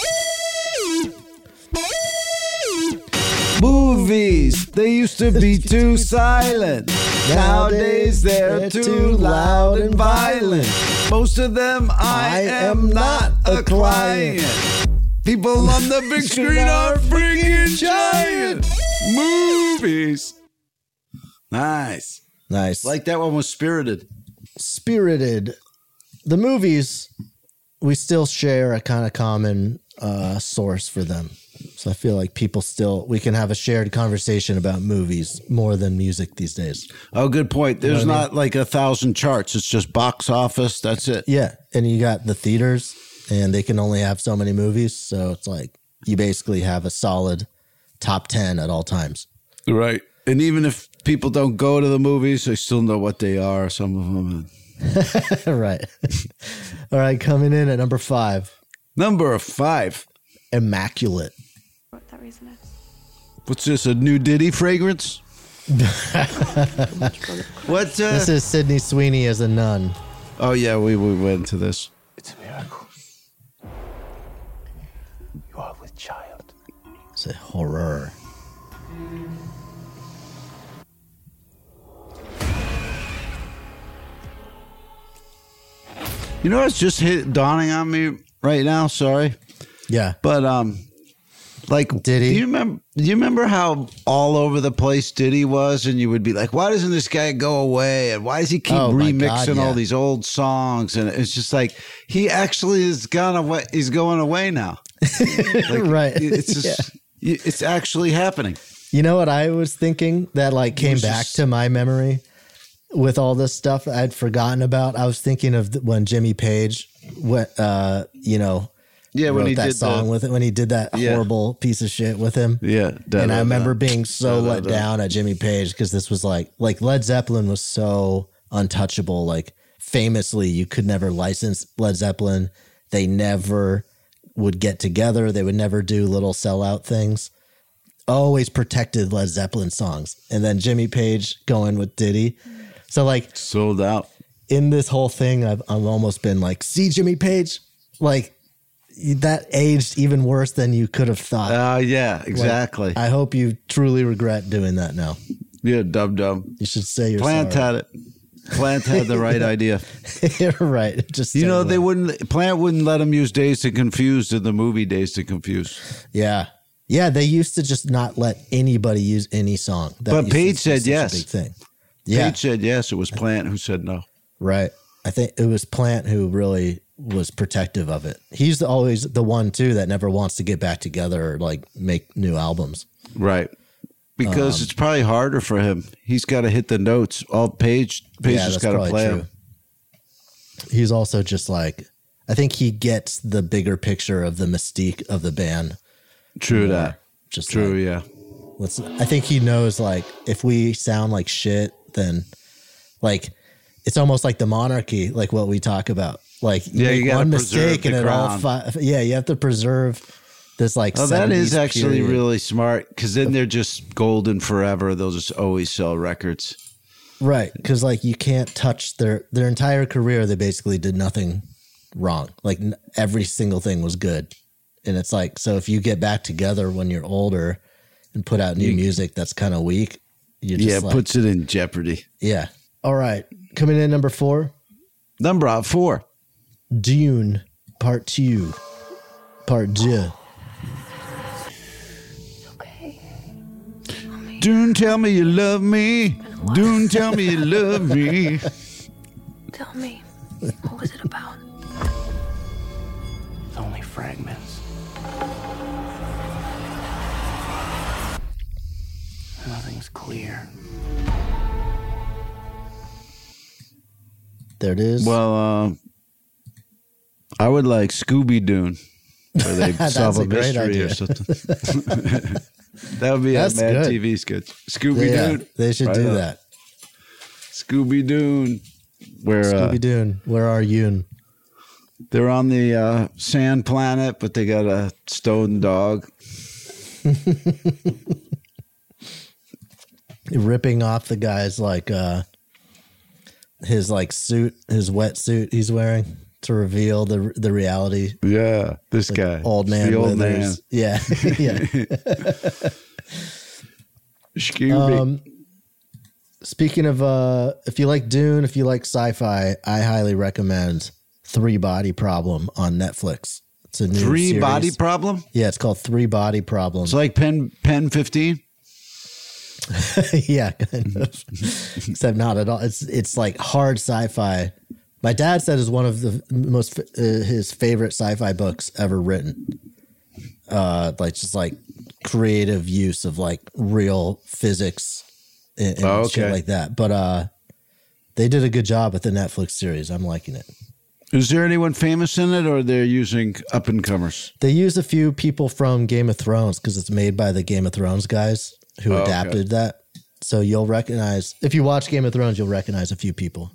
Movies, they used to be too silent. Nowadays they're too loud and violent. Most of them I am not a client. People on the big screen are freaking giant. Movies. Nice. Nice. Like that one was Spirited. Spirited. The movies, we still share a kind of common uh, source for them. So I feel like people still, we can have a shared conversation about movies more than music these days. Oh, good point. There's You know what I not like a thousand charts. It's just box office. That's it. Yeah. And you got the theaters and they can only have so many movies. So it's like you basically have a solid top ten at all times. Right. And even if people don't go to the movies, they still know what they are, some of them. Right. All right. Coming in at number five, Number five. Immaculate. What that reason is. What's this, a new Diddy fragrance? What? Uh, This is Sydney Sweeney as a nun. oh, yeah, we, we went to this. It's a miracle. You are with child. It's a horror. You know what's just hit dawning on me right now? Sorry. Yeah. But, um, like, Diddy? Do you remember? Do you remember how all over the place Diddy was, and you would be like, "Why doesn't this guy go away? And why does he keep Oh, my remixing God, yeah. all these old songs?" And it's just like he actually is gone away. He's going away now. Like, Right. It's just, it's actually happening. You know what I was thinking that like came was back just- to my memory with all this stuff I'd forgotten about. I was thinking of th- when Jimmy Page went, uh, you know, Yeah, when wrote he that did song the, with it, when he did that Yeah. horrible piece of shit with him. yeah, da, and da, I remember da. being so Da, da, let da. down at Jimmy Page because this was like like Led Zeppelin was so untouchable. Like famously, you could never license Led Zeppelin. They never would get together. They would never do little sellout things. Always protected Led Zeppelin songs. And then Jimmy Page going with Diddy. So like sold out. in this whole thing, I've, I've almost been like, see Jimmy Page? Like that aged even worse than you could have thought. Uh, yeah, Like, exactly. I hope you truly regret doing that now. yeah, dub dub. You should say you're Plant sorry. had it. Plant had the right idea. You're right. Just You stay know, they away. wouldn't. Plant wouldn't let him use Dazed and Confused in the movie Dazed and Confused. Yeah. Yeah, they used to just not let anybody use any song. That But used to Page be said such a yes. Big thing. Yeah, Page said yes. It was Plant who said no. right. I think it was Plant who really was protective of it. He's always the one too that never wants to get back together or like make new albums. Right. because Um, it's probably harder for him. He's got to hit the notes. All Page, Page Yeah, just that's got to probably play true. them. He's also just like, I think he gets the bigger picture of the mystique of the band. True more. that. Just True, like, yeah. let's. I think he knows like if we sound like shit, then like it's almost like the monarchy, like what we talk about. Like Yeah, you make gotta one preserve mistake and the it all. crown. Fi- yeah, you have to preserve this like. Oh, that is seventies actually period. really smart because then they're just golden forever. They'll just always sell records. Right, because like you can't touch their their entire career. They basically did nothing wrong. Like n- every single thing was good, and it's like so if you get back together when you're older and put out new You- music that's kind of weak, you just Yeah, it like, puts it in jeopardy. yeah. All right, coming in number four, Number out four. Dune Part Two, Part Two. Dune, tell me you love me. Dune, tell me you love me. Tell me, what was it about? It's only fragments. Nothing's clear. There it is. Well, um, I would like Scooby Dune, where they That's solve a a great mystery idea. or something. That would be That's a Mad good. T V sketch. Scooby yeah, Dune. they should Right do on. that. Scooby Dune, where uh, Scooby Dune, where are you? they're on the uh, sand planet, but they got a stone dog. Ripping off the guy's like uh his like suit, his wetsuit he's wearing to reveal the the reality. Yeah, this Like guy, old man, the old man. Withers. Yeah, yeah. Scooby. Um, speaking of, uh, if you like Dune, if you like sci-fi, I highly recommend Three Body Problem on Netflix. It's a new Three series. body problem. Yeah, it's called Three Body Problem. It's like Pen Pen fifteen. Yeah, kind of. Except not at all. It's it's like hard sci-fi. My dad said it's one of the most uh, his favorite sci-fi books ever written. Uh, like just like creative use of like real physics and, and Oh, shit okay. like that. But uh, they did a good job with the Netflix series. I'm liking it. Is there anyone famous in it, or they're using up and comers? They use a few people from Game of Thrones because it's made by the Game of Thrones guys who Oh, okay. adapted that. So you'll recognize, if you watch Game of Thrones, you'll recognize a few people.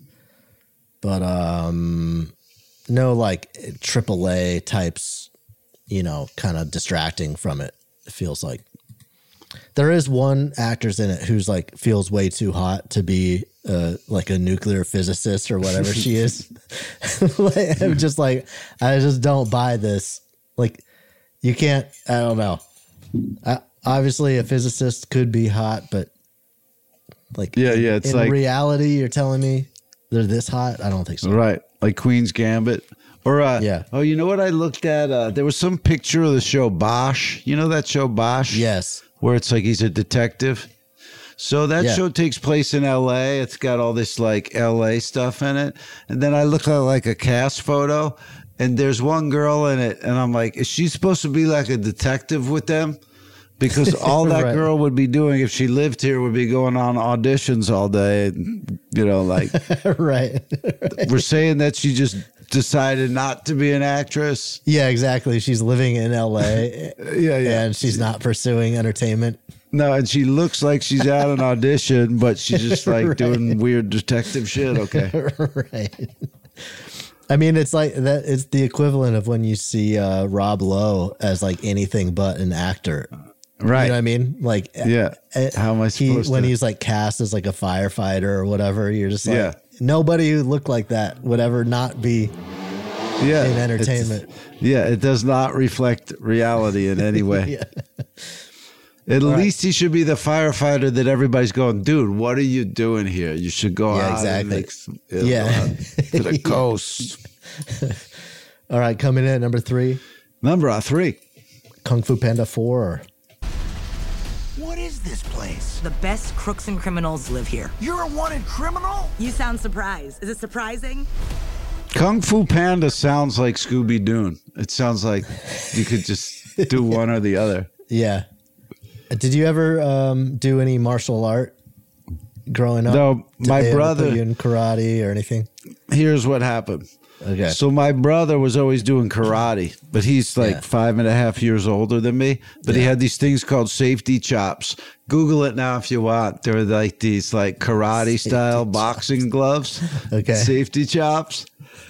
But um, no like triple A types, you know, kind of distracting from it. It feels like. There is one actress in it who's like feels way too hot to be uh, like a nuclear physicist or whatever she is. Like, I'm just like, I just don't buy this. Like, you can't. I don't know. I, obviously, a physicist could be hot, but like, Yeah, yeah, it's in like- reality, you're telling me they're this hot? I don't think so. Right, like Queen's Gambit. Or uh, Yeah. Oh, you know what I looked at? Uh, there was some picture of the show Bosch. You know that show Bosch? Yes. Where it's like he's a detective. So that Yeah. show takes place in L A. It's got all this like L A stuff in it. And then I look at like a cast photo, and there's one girl in it, and I'm like, is she supposed to be like a detective with them? Because all that Right. girl would be doing if she lived here would be going on auditions all day. And, you know, like Right. we're saying that she just decided not to be an actress. Yeah, exactly. She's living in L A. Yeah, yeah. And she's not pursuing entertainment. No, and she looks like she's at an audition, but she's just like Right. doing weird detective shit. Okay. Right. I mean, it's like that. It's the equivalent of when you see uh, Rob Lowe as like anything but an actor. Right. You know what I mean? Like, Yeah. eh, How am I he, supposed when to? he's like cast as like a firefighter or whatever, you're just like, Yeah. nobody who looked like that would ever not be Yeah. in it's- entertainment. Yeah. It does not reflect reality in any way. Yeah. At least he should be the firefighter that everybody's going, dude, what are you doing here? You should go Yeah, out exactly. and make some, you know, Yeah. go out to the coast. All right, coming in at number three, Number uh, three. Kung Fu Panda four. What is this place? The best crooks and criminals live here. You're a wanted criminal? You sound surprised. Is it surprising? Kung Fu Panda sounds like Scooby Dune. It sounds like you could just do one or the other. Yeah. Did you ever um, do any martial art growing up? No, Did my they ever brother- put you in karate or anything? Here's what happened. Okay. So my brother was always doing karate, but he's like Yeah. five and a half years older than me. But he Yeah. had these things called safety chops. Google it now if you want. They're like these like karate style boxing gloves. Okay. Safety chops.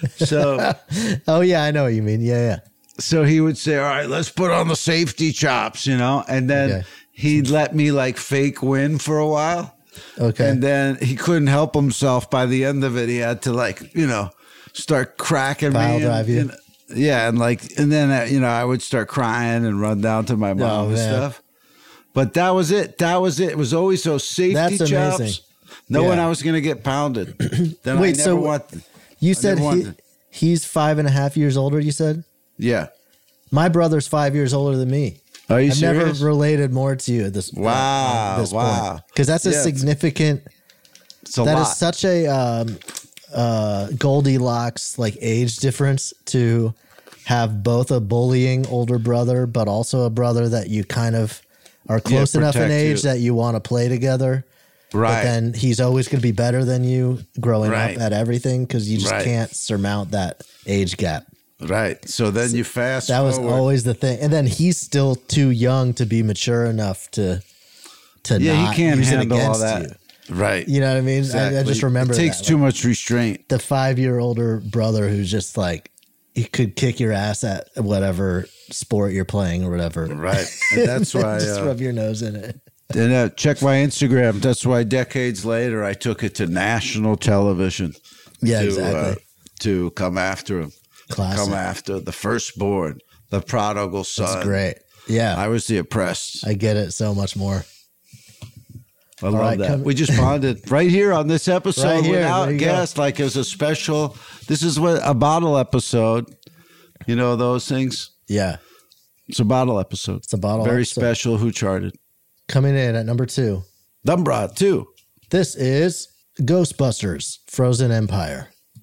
So Oh yeah, I know what you mean. Yeah, yeah. so he would say, all right, let's put on the safety chops, you know, and then Okay. he'd let me like fake win for a while. Okay. And then he couldn't help himself. By the end of it, he had to like, you know, start cracking Pile me. drive you. and- yeah. And like, and then, uh, you know, I would start crying and run down to my mom Oh, and man. stuff. But that was it. That was it. It was always those safety That's chops. amazing. Knowing Yeah. I was going to get pounded. Then Wait, I never so want, you I said never he, wanted- he's five and a half years older, you said? yeah. My brother's five years older than me. Are you I've serious? never related more to you at this, uh, Wow, at this wow. Because that's a Yeah. significant, It's a that is lot. such a um, uh, Goldilocks like age difference to have both a bullying older brother, but also a brother that you kind of are close enough in protect age you. that you want to play together. But Right. then he's always going to be better than you growing Right. up at everything because you just Right. can't surmount that age gap. Right. So then you fast That was forward. always the thing. And then he's still too young to be mature enough to to yeah, not he can't use it handle all against that. you. Right. You know what I mean? I, I Exactly. just remember it takes that. too Like, much restraint. the five year older brother who's just like he could kick your ass at whatever sport you're playing or whatever. Right. And that's why just uh, rub your nose in it. and uh, check my Instagram. That's why decades later I took it to national television. Yeah, to, exactly. Uh, to come after him. Classic. Come after the firstborn, the prodigal son. That's great. Yeah. I was the oppressed. I get it so much more. I love right, that. come- We just bonded right here on this episode Right here, without there you go. guests. Like it was a special. This is what a bottle episode. You know those things. Yeah. It's a bottle episode. It's a bottle Very episode. special. Who Charted? Coming in at number two. Dumbra too. This is Ghostbusters Frozen Empire.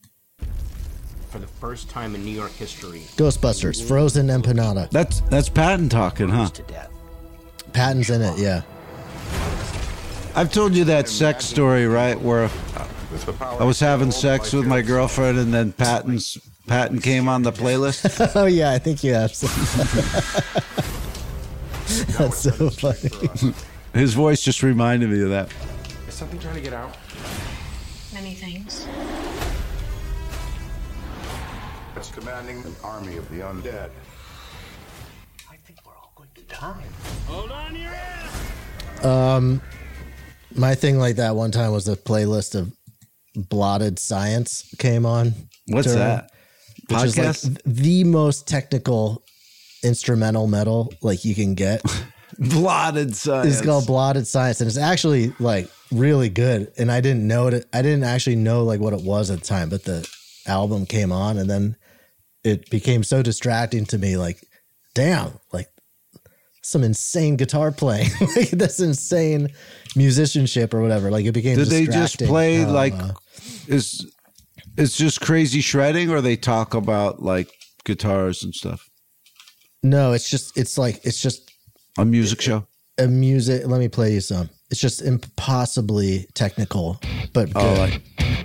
For the first time in New York history, Ghostbusters Frozen Empanada. That's that's Patton talking, huh? to death. Patton's in it, yeah. I've told you that sex story, right? Where I was having sex with my girlfriend, and then Patton's Patton came on the playlist. Oh yeah, I think you have some. That's so funny. His voice just reminded me of that. Is something trying to get out? Many things. It's commanding an army of the undead. I think we're all going to die. Um, my thing like that one time was a playlist of Blotted Science came on. What's during- that? Which is like Podcast? th- the most technical instrumental metal like you can get. Blotted science. It's called Blotted Science, and it's actually like really good. And I didn't know it. I didn't actually know like what it was at the time, but the album came on, and then it became so distracting to me. Like, damn, like some insane guitar playing, like this insane musicianship or whatever. Like it became. Did they just distracting play how, like uh, is it's just crazy shredding, or they talk about like guitars and stuff? no, it's just it's like it's just A music show. a music. Let me play you some. It's just impossibly technical, but good. Oh, like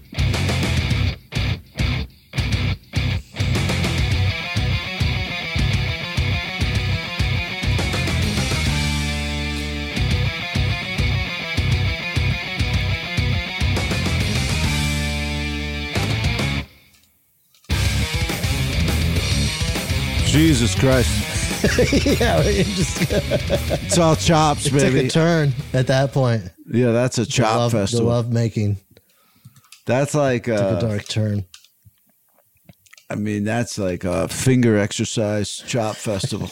Jesus Christ. yeah, it just It's all chops, it took baby. a turn at that point. Yeah, that's a The chop love, festival. The love making That's like took a uh, dark turn. I mean, that's like a finger exercise chop festival.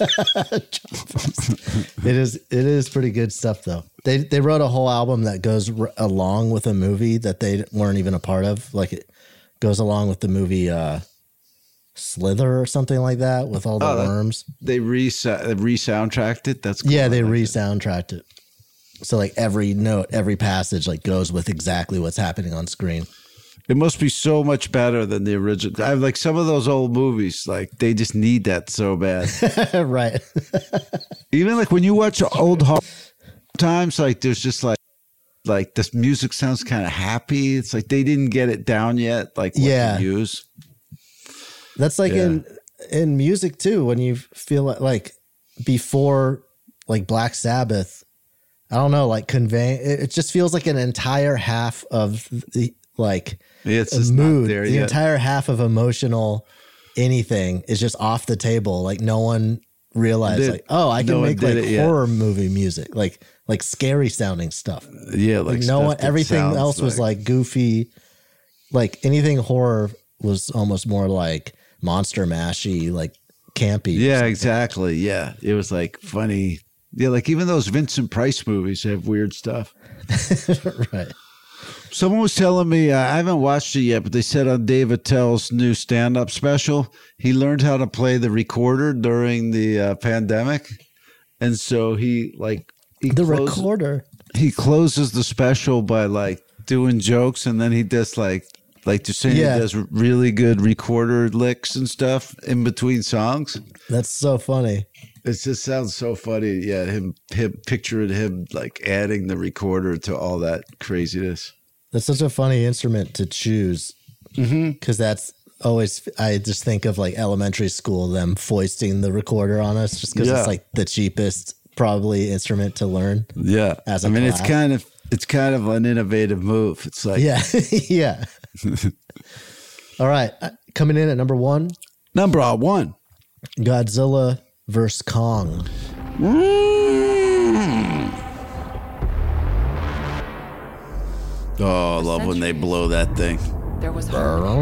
It is it is pretty good stuff though. They they wrote a whole album that goes r- along with a movie that they weren't even a part of. Like it goes along with the movie uh, Slither or something like that with all the Oh, that- worms. They re re soundtracked it. That's cool. Yeah, they I like re it. soundtracked it. So like every note, every passage like goes with exactly what's happening on screen. It must be so much better than the original. I like some of those old movies. Like they just need that so bad. Right. Even like when you watch old, Ho- sometimes like there's just like like this music sounds kind of happy. It's like they didn't get it down yet. Like what Yeah. to use. That's like Yeah. in in music too. When you feel like, like before like Black Sabbath, I don't know, like convey. It, it just feels like an entire half of the like Yeah, it's a just not mood. there The yet. entire half of emotional anything is just off the table. Like no one realized, Did- like, oh, I can no one make did like it yet. horror movie music, like like scary sounding stuff. Yeah, like, Like no stuff one, that everything sounds else was like goofy. Like anything horror was almost more like Monster Mashy, like campy. or Yeah, something. exactly. Yeah, it was like funny. Yeah, like even those Vincent Price movies have weird stuff. Right. Someone was telling me, uh, I haven't watched it yet, but they said on Dave Attell's new stand-up special, he learned how to play the recorder during the uh, pandemic, and so he like he The closes- recorder. He closes the special by like doing jokes, and then he does like like just saying Yeah. he does really good recorder licks and stuff in between songs. That's so funny. It just sounds so funny. Yeah, him, him picturing him like adding the recorder to all that craziness. That's such a funny instrument to choose because that's always, I just think of like elementary school, them foisting the recorder on us just because Yeah. it's like the cheapest probably instrument to learn. Yeah, As a I mean, it's class. kind of it's kind of an innovative move. It's like Yeah. Yeah. All right. Uh, Coming in at number one, number one, Godzilla versus Kong. Oh, I love when they blow that thing. There was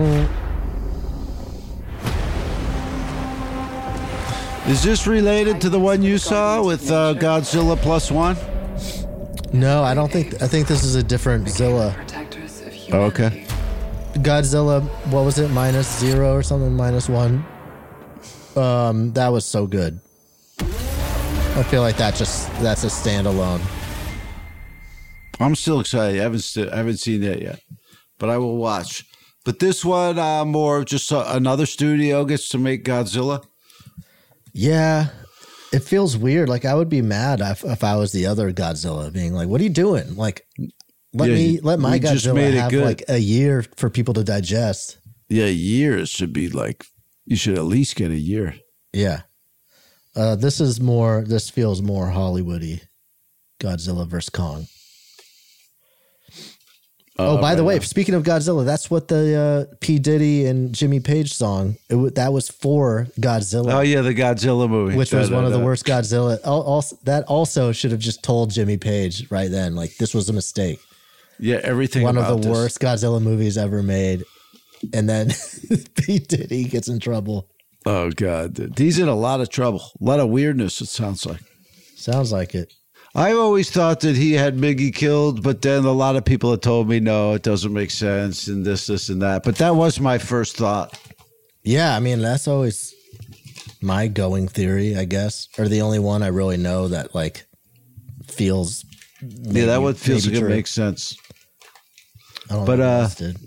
Is this related to the one you saw with uh, Godzilla Plus One? No, I don't think, I think this is a different Zilla. Oh, okay. Godzilla, what was it? Minus zero or something? Minus one. Um, that was so good. I feel like that just that's a standalone. I'm still excited. I haven't st- I haven't seen that yet, but I will watch. But this one, uh, more just uh, another studio gets to make Godzilla. Yeah, it feels weird. Like I would be mad if, if I was the other Godzilla, being like, "What are you doing? Like, let Yeah, me let my we just Godzilla made it have good." like a year for people to digest." Yeah, years should be like you should at least get a year. Yeah, uh, this is more. This feels more Hollywoody. Godzilla versus Kong. Oh, Uh, by the right way, now. speaking of Godzilla, that's what the uh, P. Diddy and Jimmy Page song, it w- that was for Godzilla, Oh yeah, the Godzilla movie, which was Da, da, one of the da. worst Godzilla. al- Also, that also should have just told Jimmy Page right then, like, this was a mistake. Yeah, everything. One of about the this. worst Godzilla movies ever made. And then P. Diddy gets in trouble. Oh god, dude. He's in a lot of trouble. A lot of weirdness. It sounds like. Sounds like it. I've always thought that he had Miggy killed, but then a lot of people have told me no, it doesn't make sense, and this, this, and that. But that was my first thought. Yeah, I mean, that's always my going theory, I guess, or the only one I really know that like feels. yeah, that one feels like true. it makes sense. I don't But, know what uh, else did.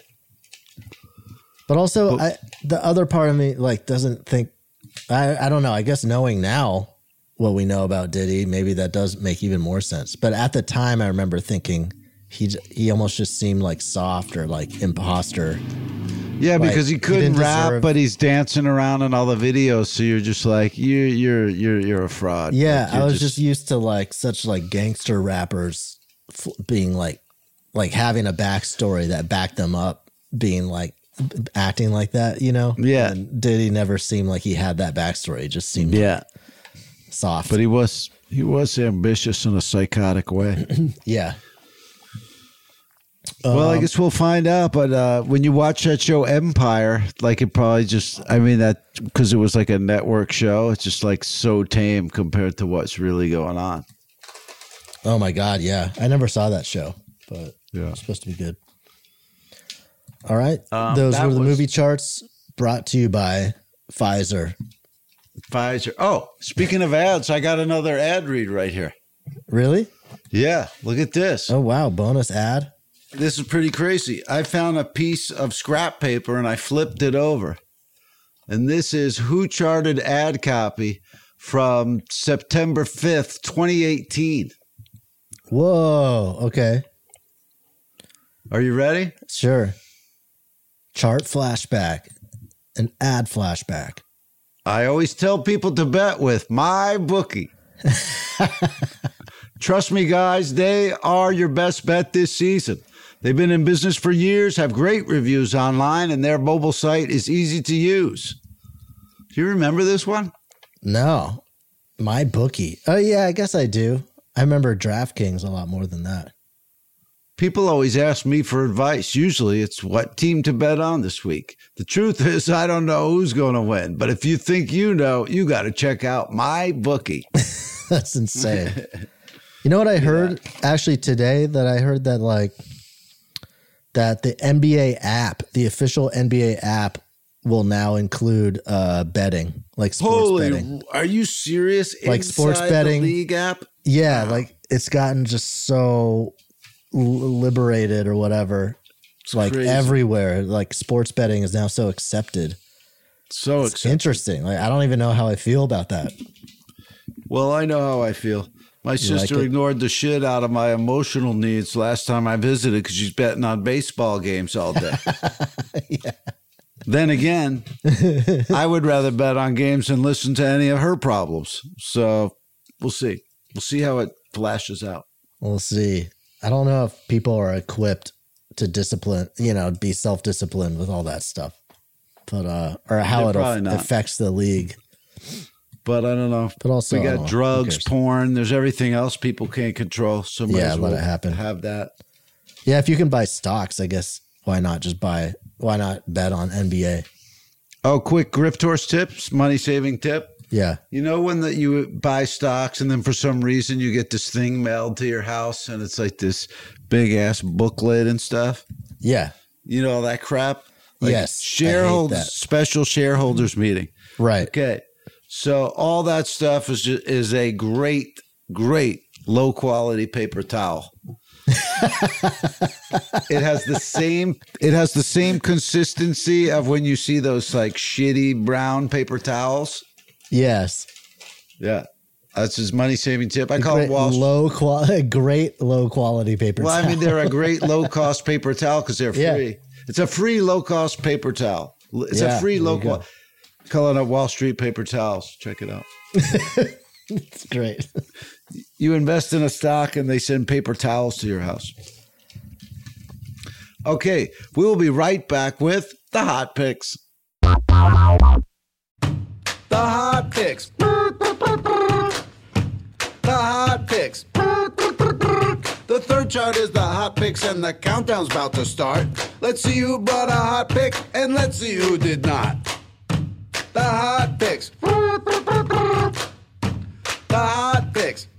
But also, I, the other part of me like doesn't think. I I don't know. I guess knowing now what we know about Diddy, maybe that does make even more sense. But at the time, I remember thinking he j- he almost just seemed like soft or like imposter. Yeah, Like, because he he couldn't didn't rap, deserve- but he's dancing around in all the videos. So you're just like you, you're you're you're a fraud. Yeah, Like, I you're was just, used to like such like gangster rappers f- being like like having a backstory that backed them up, being like b- acting like that, you know? Yeah. And Diddy never seemed like he had that backstory. He just seemed yeah, soft. but he was he was ambitious in a psychotic way. yeah. Well, I Um, guess we'll find out. But uh, when you watch that show Empire, like it probably just, I mean, that because it was like a network show, it's just like so tame compared to what's really going on. Oh my God, yeah. I never saw that show, but Yeah. it's supposed to be good. All right. Um, Those that were the was- movie charts brought to you by Pfizer. Pfizer. Oh, speaking of ads, I got another ad read right here. Really? Yeah, look at this. Oh wow, bonus ad. This is pretty crazy. I found a piece of scrap paper and I flipped it over. And this is Who Charted ad copy from September fifth, twenty eighteen. Whoa. Okay. Are you ready? Sure. Chart flashback. An ad flashback. I always tell people to bet with MyBookie. Trust me, guys, they are your best bet this season. They've been in business for years, have great reviews online, and their mobile site is easy to use. Do you remember this one? No. MyBookie. Oh, yeah, I guess I do. I remember DraftKings a lot more than that. People always ask me for advice. Usually it's what team to bet on this week. The truth is I don't know who's going to win. But if you think you know, you got to check out MyBookie. That's insane. You know what I heard yeah. actually today? That I heard that like that the N B A app, the official N B A app will now include uh, betting, like sports Holy, betting. Are you serious? Like Inside sports betting. The league app? Yeah, wow. like it's gotten just so liberated or whatever. It's like crazy. Everywhere. Like sports betting is now so accepted. So it's accepted. Interesting. Like I don't even know how I feel about that. Well, I know how I feel. My you sister like ignored the shit out of my emotional needs last time I visited because she's betting on baseball games all day. Yeah. Then again, I would rather bet on games than listen to any of her problems. So we'll see. We'll see how it flashes out. We'll see. I don't know if people are equipped to discipline, you know, be self-disciplined with all that stuff, but uh, or how They're it affects the league. But I don't know. But also, we got drugs, porn. There's everything else people can't control. So yeah, let it happen. Have that. Yeah, if you can buy stocks, I guess why not just buy? Why not bet on N B A? Oh, quick Griftors tips, money saving tip. Yeah. You know when that you buy stocks and then for some reason you get this thing mailed to your house and it's like this big ass booklet and stuff? Yeah. You know all that crap? Like yes. Shareholders, special shareholders meeting. Right. Okay. So all that stuff is just, is a great, great low quality paper towel. It has the same it has the same consistency of when you see those like shitty brown paper towels. Yes. Yeah. That's his money saving tip. I call great, it Wall Street. Low quality, great low quality paper well, towel. Well, I mean, they're a great low cost paper towel because they're free. Yeah. It's a free low cost paper towel. It's yeah, a free low quality. Calling it Wall Street paper towels. Check it out. It's great. You invest in a stock and they send paper towels to your house. Okay, we will be right back with the hot picks. The hot picks. The hot picks. The third chart is the hot picks and the countdown's about to start. Let's see who brought a hot pick and let's see who did not. The hot picks. The hot picks.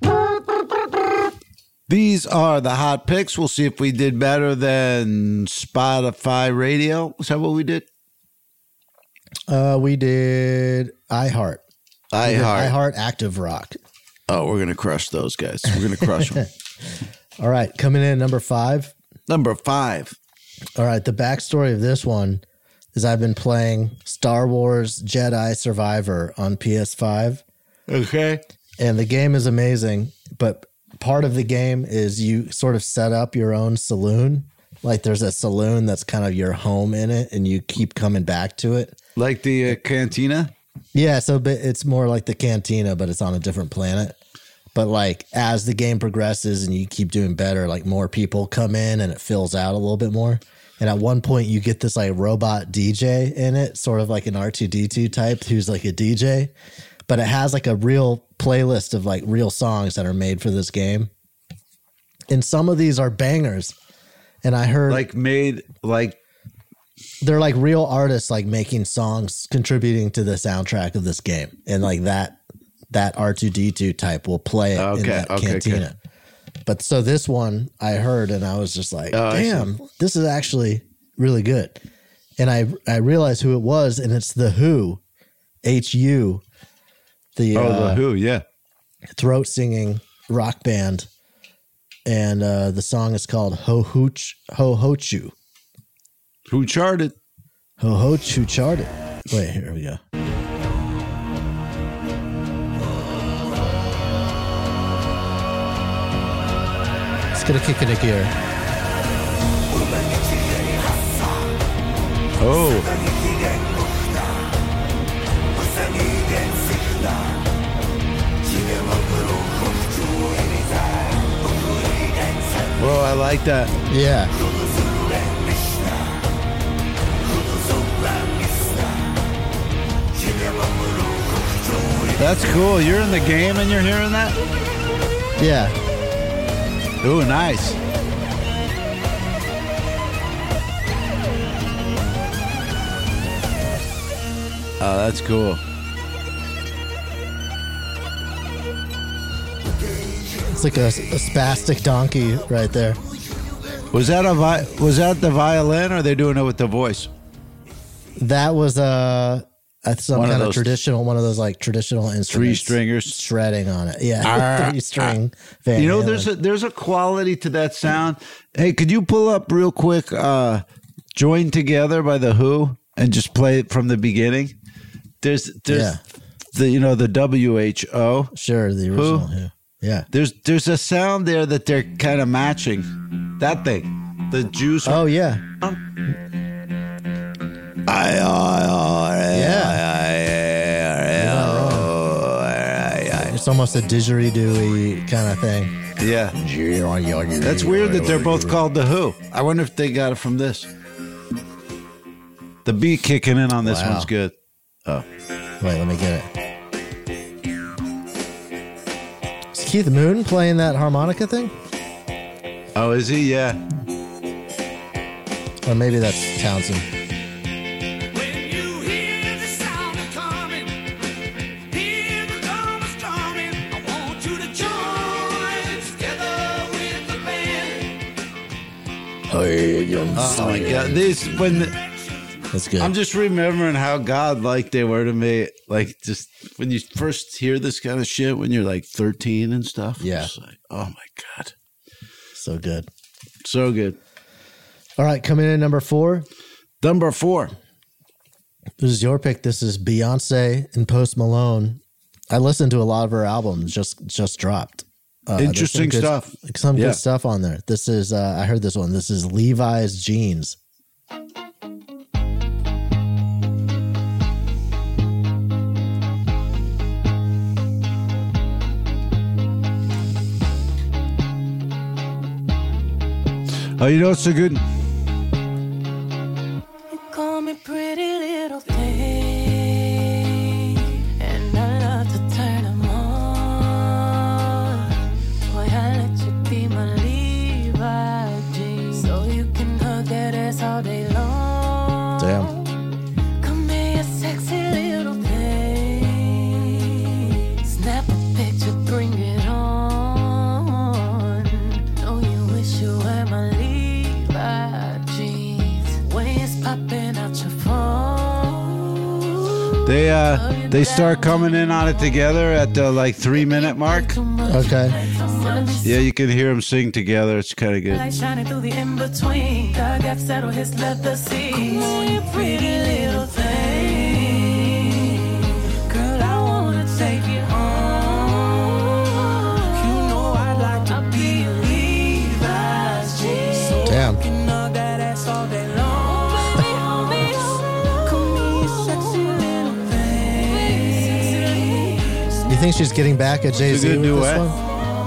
These are the hot picks. We'll see if we did better than Spotify Radio. Is that what we did? Uh, we did iHeart. iHeart. iHeart Active Rock. Oh, we're going to crush those guys. We're going to crush them. All right. Coming in at number five. Number five. All right. The backstory of this one is I've been playing Star Wars Jedi Survivor on P S five. Okay. And the game is amazing, but part of the game is you sort of set up your own saloon. Like there's a saloon that's kind of your home in it and you keep coming back to it. Like the uh, cantina? Yeah, so it's more like the cantina, but it's on a different planet. But like as the game progresses and you keep doing better, like more people come in and it fills out a little bit more. And at one point you get this like robot D J in it, sort of like an R two D two type who's like a D J. But it has like a real playlist of like real songs that are made for this game. And some of these are bangers. And I heard like made like they're like real artists like making songs contributing to the soundtrack of this game. And like that that R two D two type will play it okay, in that okay, cantina. Okay. But so this one I heard and I was just like, oh, damn, this is actually really good. And I I realized who it was, and it's The Who, H U. The, oh, uh, The Who, yeah. Throat singing rock band. And uh, the song is called Ho Hooch Ho Hochu. Who charted? Ho Hoch Who charted. Wait, here we go. get a kick in the gear. Oh. Whoa, I like that. Yeah. That's cool. You're in the game and you're hearing that? Yeah. Ooh, nice. Oh, that's cool. It's like a, a spastic donkey right there. Was that a vi- was that the violin, or are they doing it with the voice? That was uh, some One of kind of, those- traditional, one of those like traditional instruments. Three stringers shredding on it. Yeah, Ah, three string. ah. Van You know, Halen. there's a there's a quality to that sound. Hey, could you pull up real quick? Uh, "Joined Together" by the Who, and just play it from the beginning. There's there's Yeah. the you know the W H O. Sure, the original Who. Yeah. There's there's a sound there that they're kind of matching. That thing, the juice. Oh yeah. I, Yeah. It's almost a didgeridoo-y kind of thing. Yeah. That's weird that they're both called the Who. I wonder if they got it from this. The beat kicking in on this Wow. one's good. Oh. Wait, let me get it. Is Keith Moon playing that harmonica thing? Oh, is he? Yeah. Or maybe that's Townsend. Oh my God! This when that's good. I'm just remembering how godlike they were to me. Like just when you first hear this kind of shit when you're like thirteen and stuff. Yeah. It's like, oh my God, so good, so good. All right, coming in at number four. Number four. This is your pick. This is Beyonce and Post Malone. I listened to a lot of her albums. Just just dropped. Uh, there's some Interesting good- stuff. Some Yeah. good stuff on there. This is, uh, I heard this one. This is Levi's Jeans. Oh, you know it's a good. You call me pretty little thing, and I love to turn 'em on. Boy, I let you be my Levi jeans, so you can hug that ass all day long. Damn. Come here, sexy little thing. Snap a picture, bring it on. Know you wish you were my Levi jeans. Waves popping out your phone. They uh they start coming in on it together at the like three minute mark. Okay. Yeah, you can hear them sing together. It's kind of good. Light shining through the in-between. God got settled his leather seats. Come on, you pretty little thing. Girl, I wanna take you home. You know I'd like to be a Levi's jeans. So Damn. you can hug that ass all day long. Baby, hold me up. Come here, you sexy little thing. You think she's getting back at Jay-Z It's a good with this duet. one?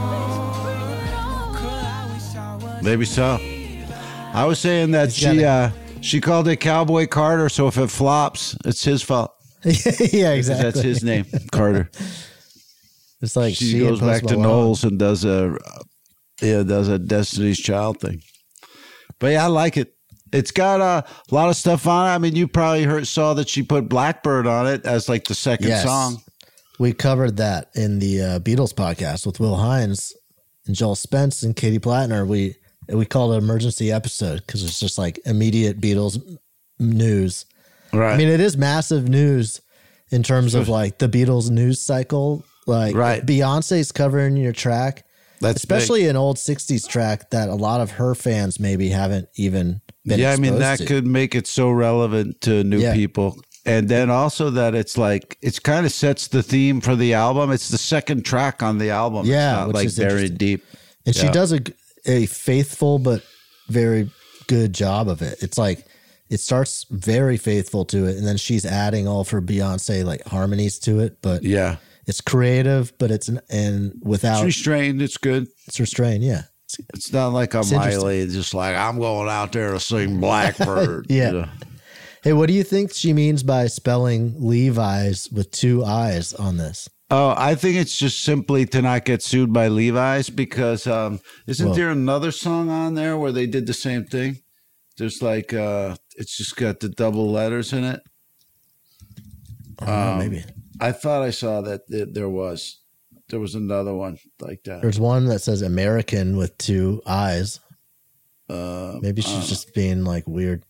Maybe so. I was saying that He's got she it. uh she called it Cowboy Carter, so if it flops, it's his fault. Yeah, exactly. That's his name, Carter. It's like She, she, goes and Post back to Malone. Knowles and does a yeah does a Destiny's Child thing. But yeah, I like it. It's got uh, a lot of stuff on it. I mean, you probably heard saw that she put Blackbird on it as like the second Yes. song. We covered that in the uh, Beatles podcast with Will Hines and Joel Spence and Katie Plattner. We we called it an emergency episode because it's just like immediate Beatles news. Right. I mean, it is massive news in terms of like the Beatles news cycle. Like Right. Beyonce's covering your track, That's especially an old sixties track that a lot of her fans maybe haven't even been yeah, I mean exposed that to. could make it so relevant to new Yeah. people. And then also that it's like it's kind of sets the theme for the album. It's the second track on the album. Yeah, it's not which like is buried interesting. deep. And she Yeah. does a g- a faithful but very good job of it. It's like it starts very faithful to it, and then she's adding all of her Beyonce like harmonies to it. But yeah, it's creative, but it's and without it's restrained. It's good. It's restrained. Yeah, it's, it's not like a Miley, just like I'm going out there to sing Blackbird. yeah. You know? Hey, what do you think she means by spelling Levi's with two I's on this? Oh, I think it's just simply to not get sued by Levi's because um, isn't Well- there another song on there where they did the same thing? There's like uh, it's just got the double letters in it. I don't know, Um, maybe. I thought I saw that th- there was there was another one like that. There's one that says American with two I's. Uh, Maybe she's uh, just being like weird.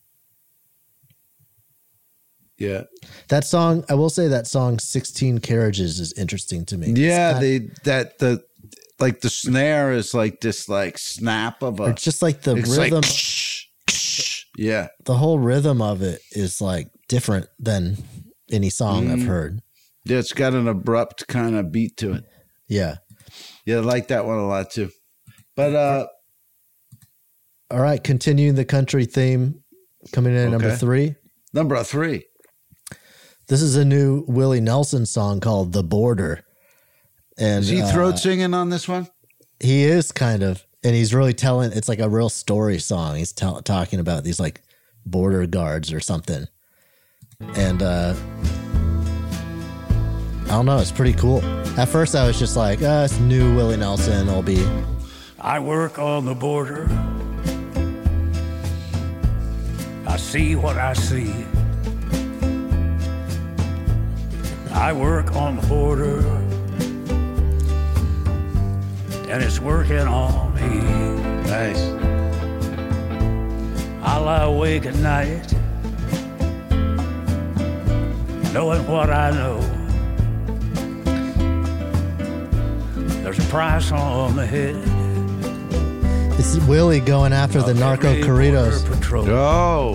yeah, That song, I will say that song sixteen Carriages is interesting to me. yeah. It's got- They that the like the snare is like this like snap of a. It's just like the it's like, rhythm. yeah, The whole rhythm of it is like different than any song I've Mhm. heard. yeah. It's got an abrupt kind of beat to it. Yeah. Yeah, I like that one a lot too. But uh, All right, continuing the country theme, coming in at number Okay. three. number three. This is a new Willie Nelson song called "The Border," and Is he uh, throat singing on this one? He is kind of, and he's really telling. It's like a real story song. He's tell, talking about these like border guards or something, and uh, I don't know. It's pretty cool. At first, I was just like, oh, "It's new Willie Nelson. It'll be." I work on the border. I see what I see. I work on the border, and it's working on me. Nice. I lie awake at night, knowing what I know. There's a price on the head. This is Willie going after the narco corridos. Oh,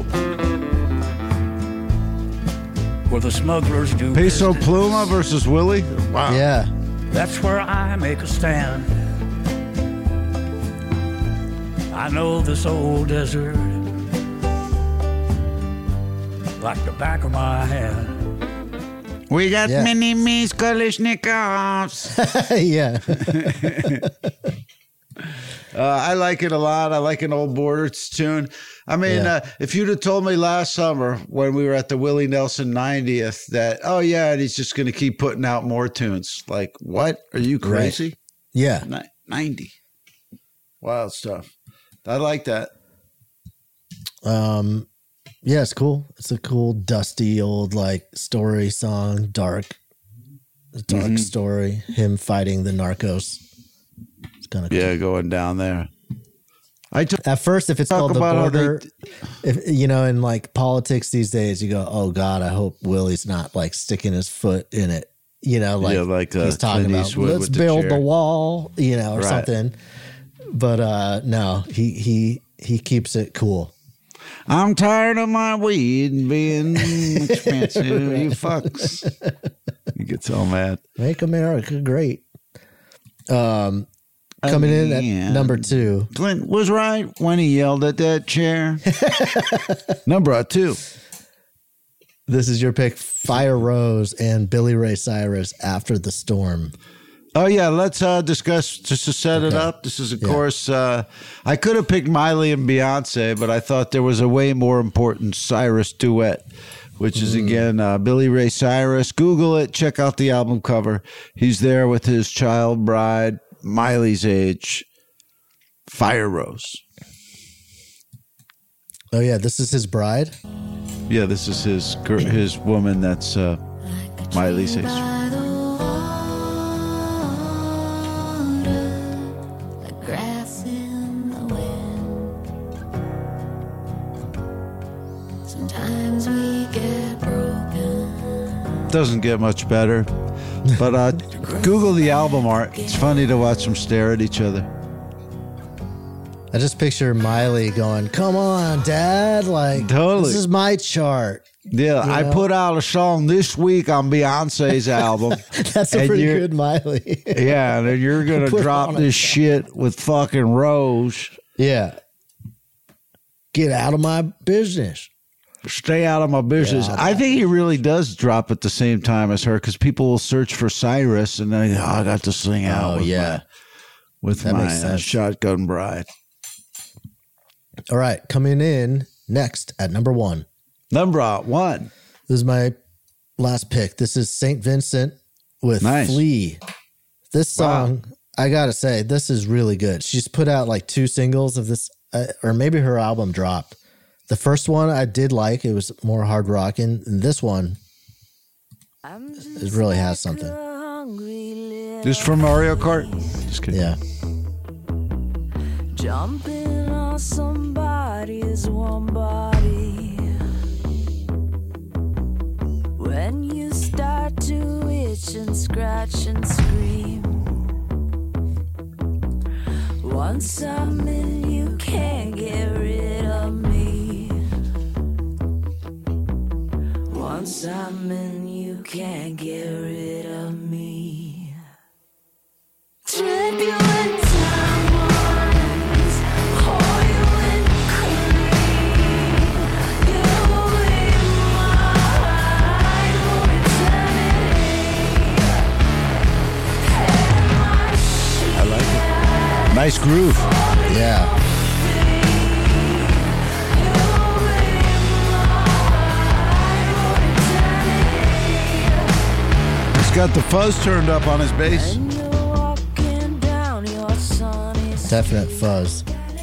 Where the smugglers do Peso business. Pluma versus Willie. Wow. Yeah. That's where I make a stand. I know this old desert like the back of my hand. We got Yeah. many Miss Kalashnikovs. Yeah. uh, I like it a lot. I like an old border tune. I mean, Yeah. uh, if you'd have told me last summer when we were at the Willie Nelson ninetieth that, oh, yeah, and he's just going to keep putting out more tunes. Like, what? Are you crazy? Yeah. Ni- ninety. Wild stuff. I like that. Um, yeah, it's cool. It's a cool, dusty old like story song, dark, dark Mhm. story. Him fighting the narcos. It's kind of Yeah, going down there. I took At first, if it's Talk called the about how they- border, if you know, in like politics these days, you go, "Oh God, I hope Willie's not like sticking his foot in it." You know, like, Yeah, like, uh, he's talking Clint about, Eastwood "Let's with the build chair." the wall," you know, or Right. something. But uh no, he he he keeps it cool. I'm tired of my weed being expensive. You fucks. He gets all mad. Make America great. Um, coming in at Yeah. number two. Clint was right when he yelled at that chair. Number two. This is your pick, Fire Rose and Billy Ray Cyrus, After the Storm. Oh, yeah. Let's uh, discuss just to set it Okay. up. This is, of Yeah. course, uh, I could have picked Miley and Beyonce, but I thought there was a way more important Cyrus duet, which is, again, uh, Billy Ray Cyrus. Google it. Check out the album cover. He's there with his child bride, Miley's age, Fire Rose. Oh, yeah, this is his bride. Yeah, this is his gir- his woman that's uh, Miley's age. By the water, like grass in the wind. Sometimes we get broken. Doesn't get much better. But uh, Google the album art. It's funny to watch them stare at each other. I just picture Miley going, "Come on, Dad! Like, Totally. this is my chart." Yeah, I know? put out a song this week on Beyonce's album. That's a and pretty you're- good Miley. Yeah, and then you're going to Put drop on a this shit with fucking Rose. Yeah. Get out of my business. Stay out of my business. Yeah, I think he really does drop at the same time as her because people will search for Cyrus and then oh, I got to sing out Oh, with yeah. my, with That my makes uh, sense. Shotgun Bride. All right. Coming in next at number one. Number one. This is my last pick. This is Saint Vincent with Nice. Flea. This song, I got to say, this is really good. She's put out like two singles of this, uh, or maybe her album dropped. The first one I did like. It was more hard rocking. And this one, it really has something. This from Mario Kart? Just kidding. Yeah. Jumping on somebody's warm body. When you start to itch and scratch and scream. Once I'm in, you can't get rid of me. Once I'm in, you can't get rid of me. Trip you in diamonds, pour you in cream. You'll be mine for eternity. And my I like it. Nice groove. Yeah. He's got the fuzz turned up on his bass. walking down your sunny Definite fuzz.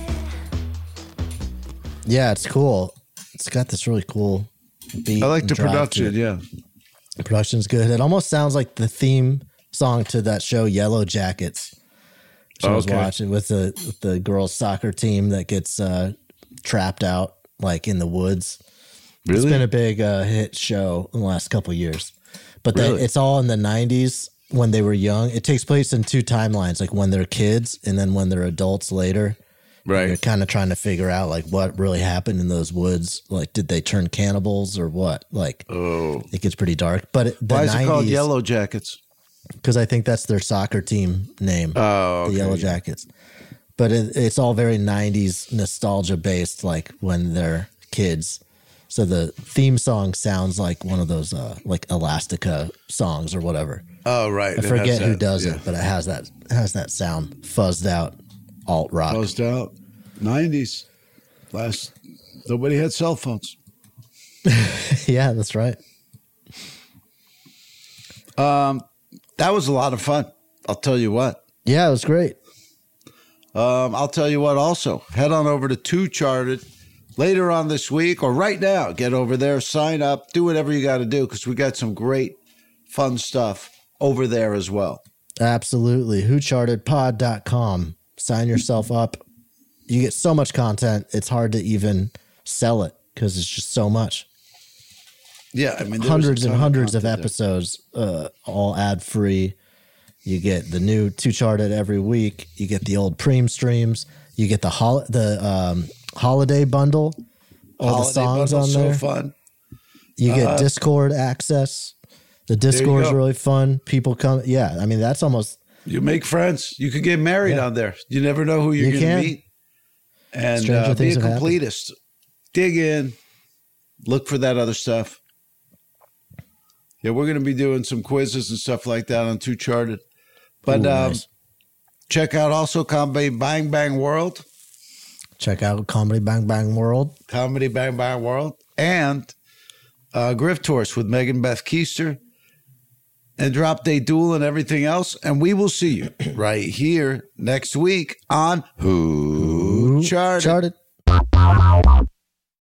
Yeah, it's cool. It's got this really cool beat. I like and the drive to production, it. yeah. The production's good. It almost sounds like the theme song to that show Yellow Jackets. Which I was Okay. watching with the with the girls soccer team that gets uh, trapped out like in the woods. It's Really? been a big uh, hit show in the last couple of years. But that, Really? it's all in the nineties when they were young. It takes place in two timelines, like when they're kids and then when they're adults later. Right. You're kind of trying to figure out like what really happened in those woods. Like, did they turn cannibals or what? Like, oh, it gets pretty dark. But it- the why is it called nineties Yellow Jackets? Because I think that's their soccer team name. Oh, okay, the Yellow yeah. Jackets. But it, it's all very nineties nostalgia based, like when they're kids. So the theme song sounds like one of those uh, like Elastica songs or whatever. Oh, right. I It forget has who that, does yeah. it, but it has that it has that sound, fuzzed out alt rock. Buzzed out. nineties. Last, nobody had cell phones. Yeah, that's right. Um, that was a lot of fun. I'll tell you what. Yeah, it was great. Um, I'll tell you what also. Head on over to Two Charted later on this week or right now. Get over there, sign up, do whatever you got to do because we got some great fun stuff over there as well. Absolutely. who charted pod dot com. Sign yourself up. You get so much content, it's hard to even sell it because it's just so much. Yeah, I mean, there was a hundreds and ton of hundreds of, content there. episodes, uh, all ad free. You get the new Two Charted every week. You get the old Preem streams. You get the hol- the um, holiday bundle. All Holiday the songs bundle's on there. So fun. You get Uh, Discord access. The you Discord's go. really fun. People come. Yeah, I mean that's almost. You make friends. You could get married Yeah. on there. You never know who you're You going to can. meet. And Stranger uh, be a things have happened. completist. Dig in. Look for that other stuff. Yeah, we're going to be doing some quizzes and stuff like that on Two Charted. But Ooh, um, nice. check out also Comedy Bang Bang World. Check out Comedy Bang Bang World. Comedy Bang Bang World. And uh, Griff Tours with Megan Beth Keister. And Drop Day Duel and everything else. And we will see you right here next week on Who Charted. Charted.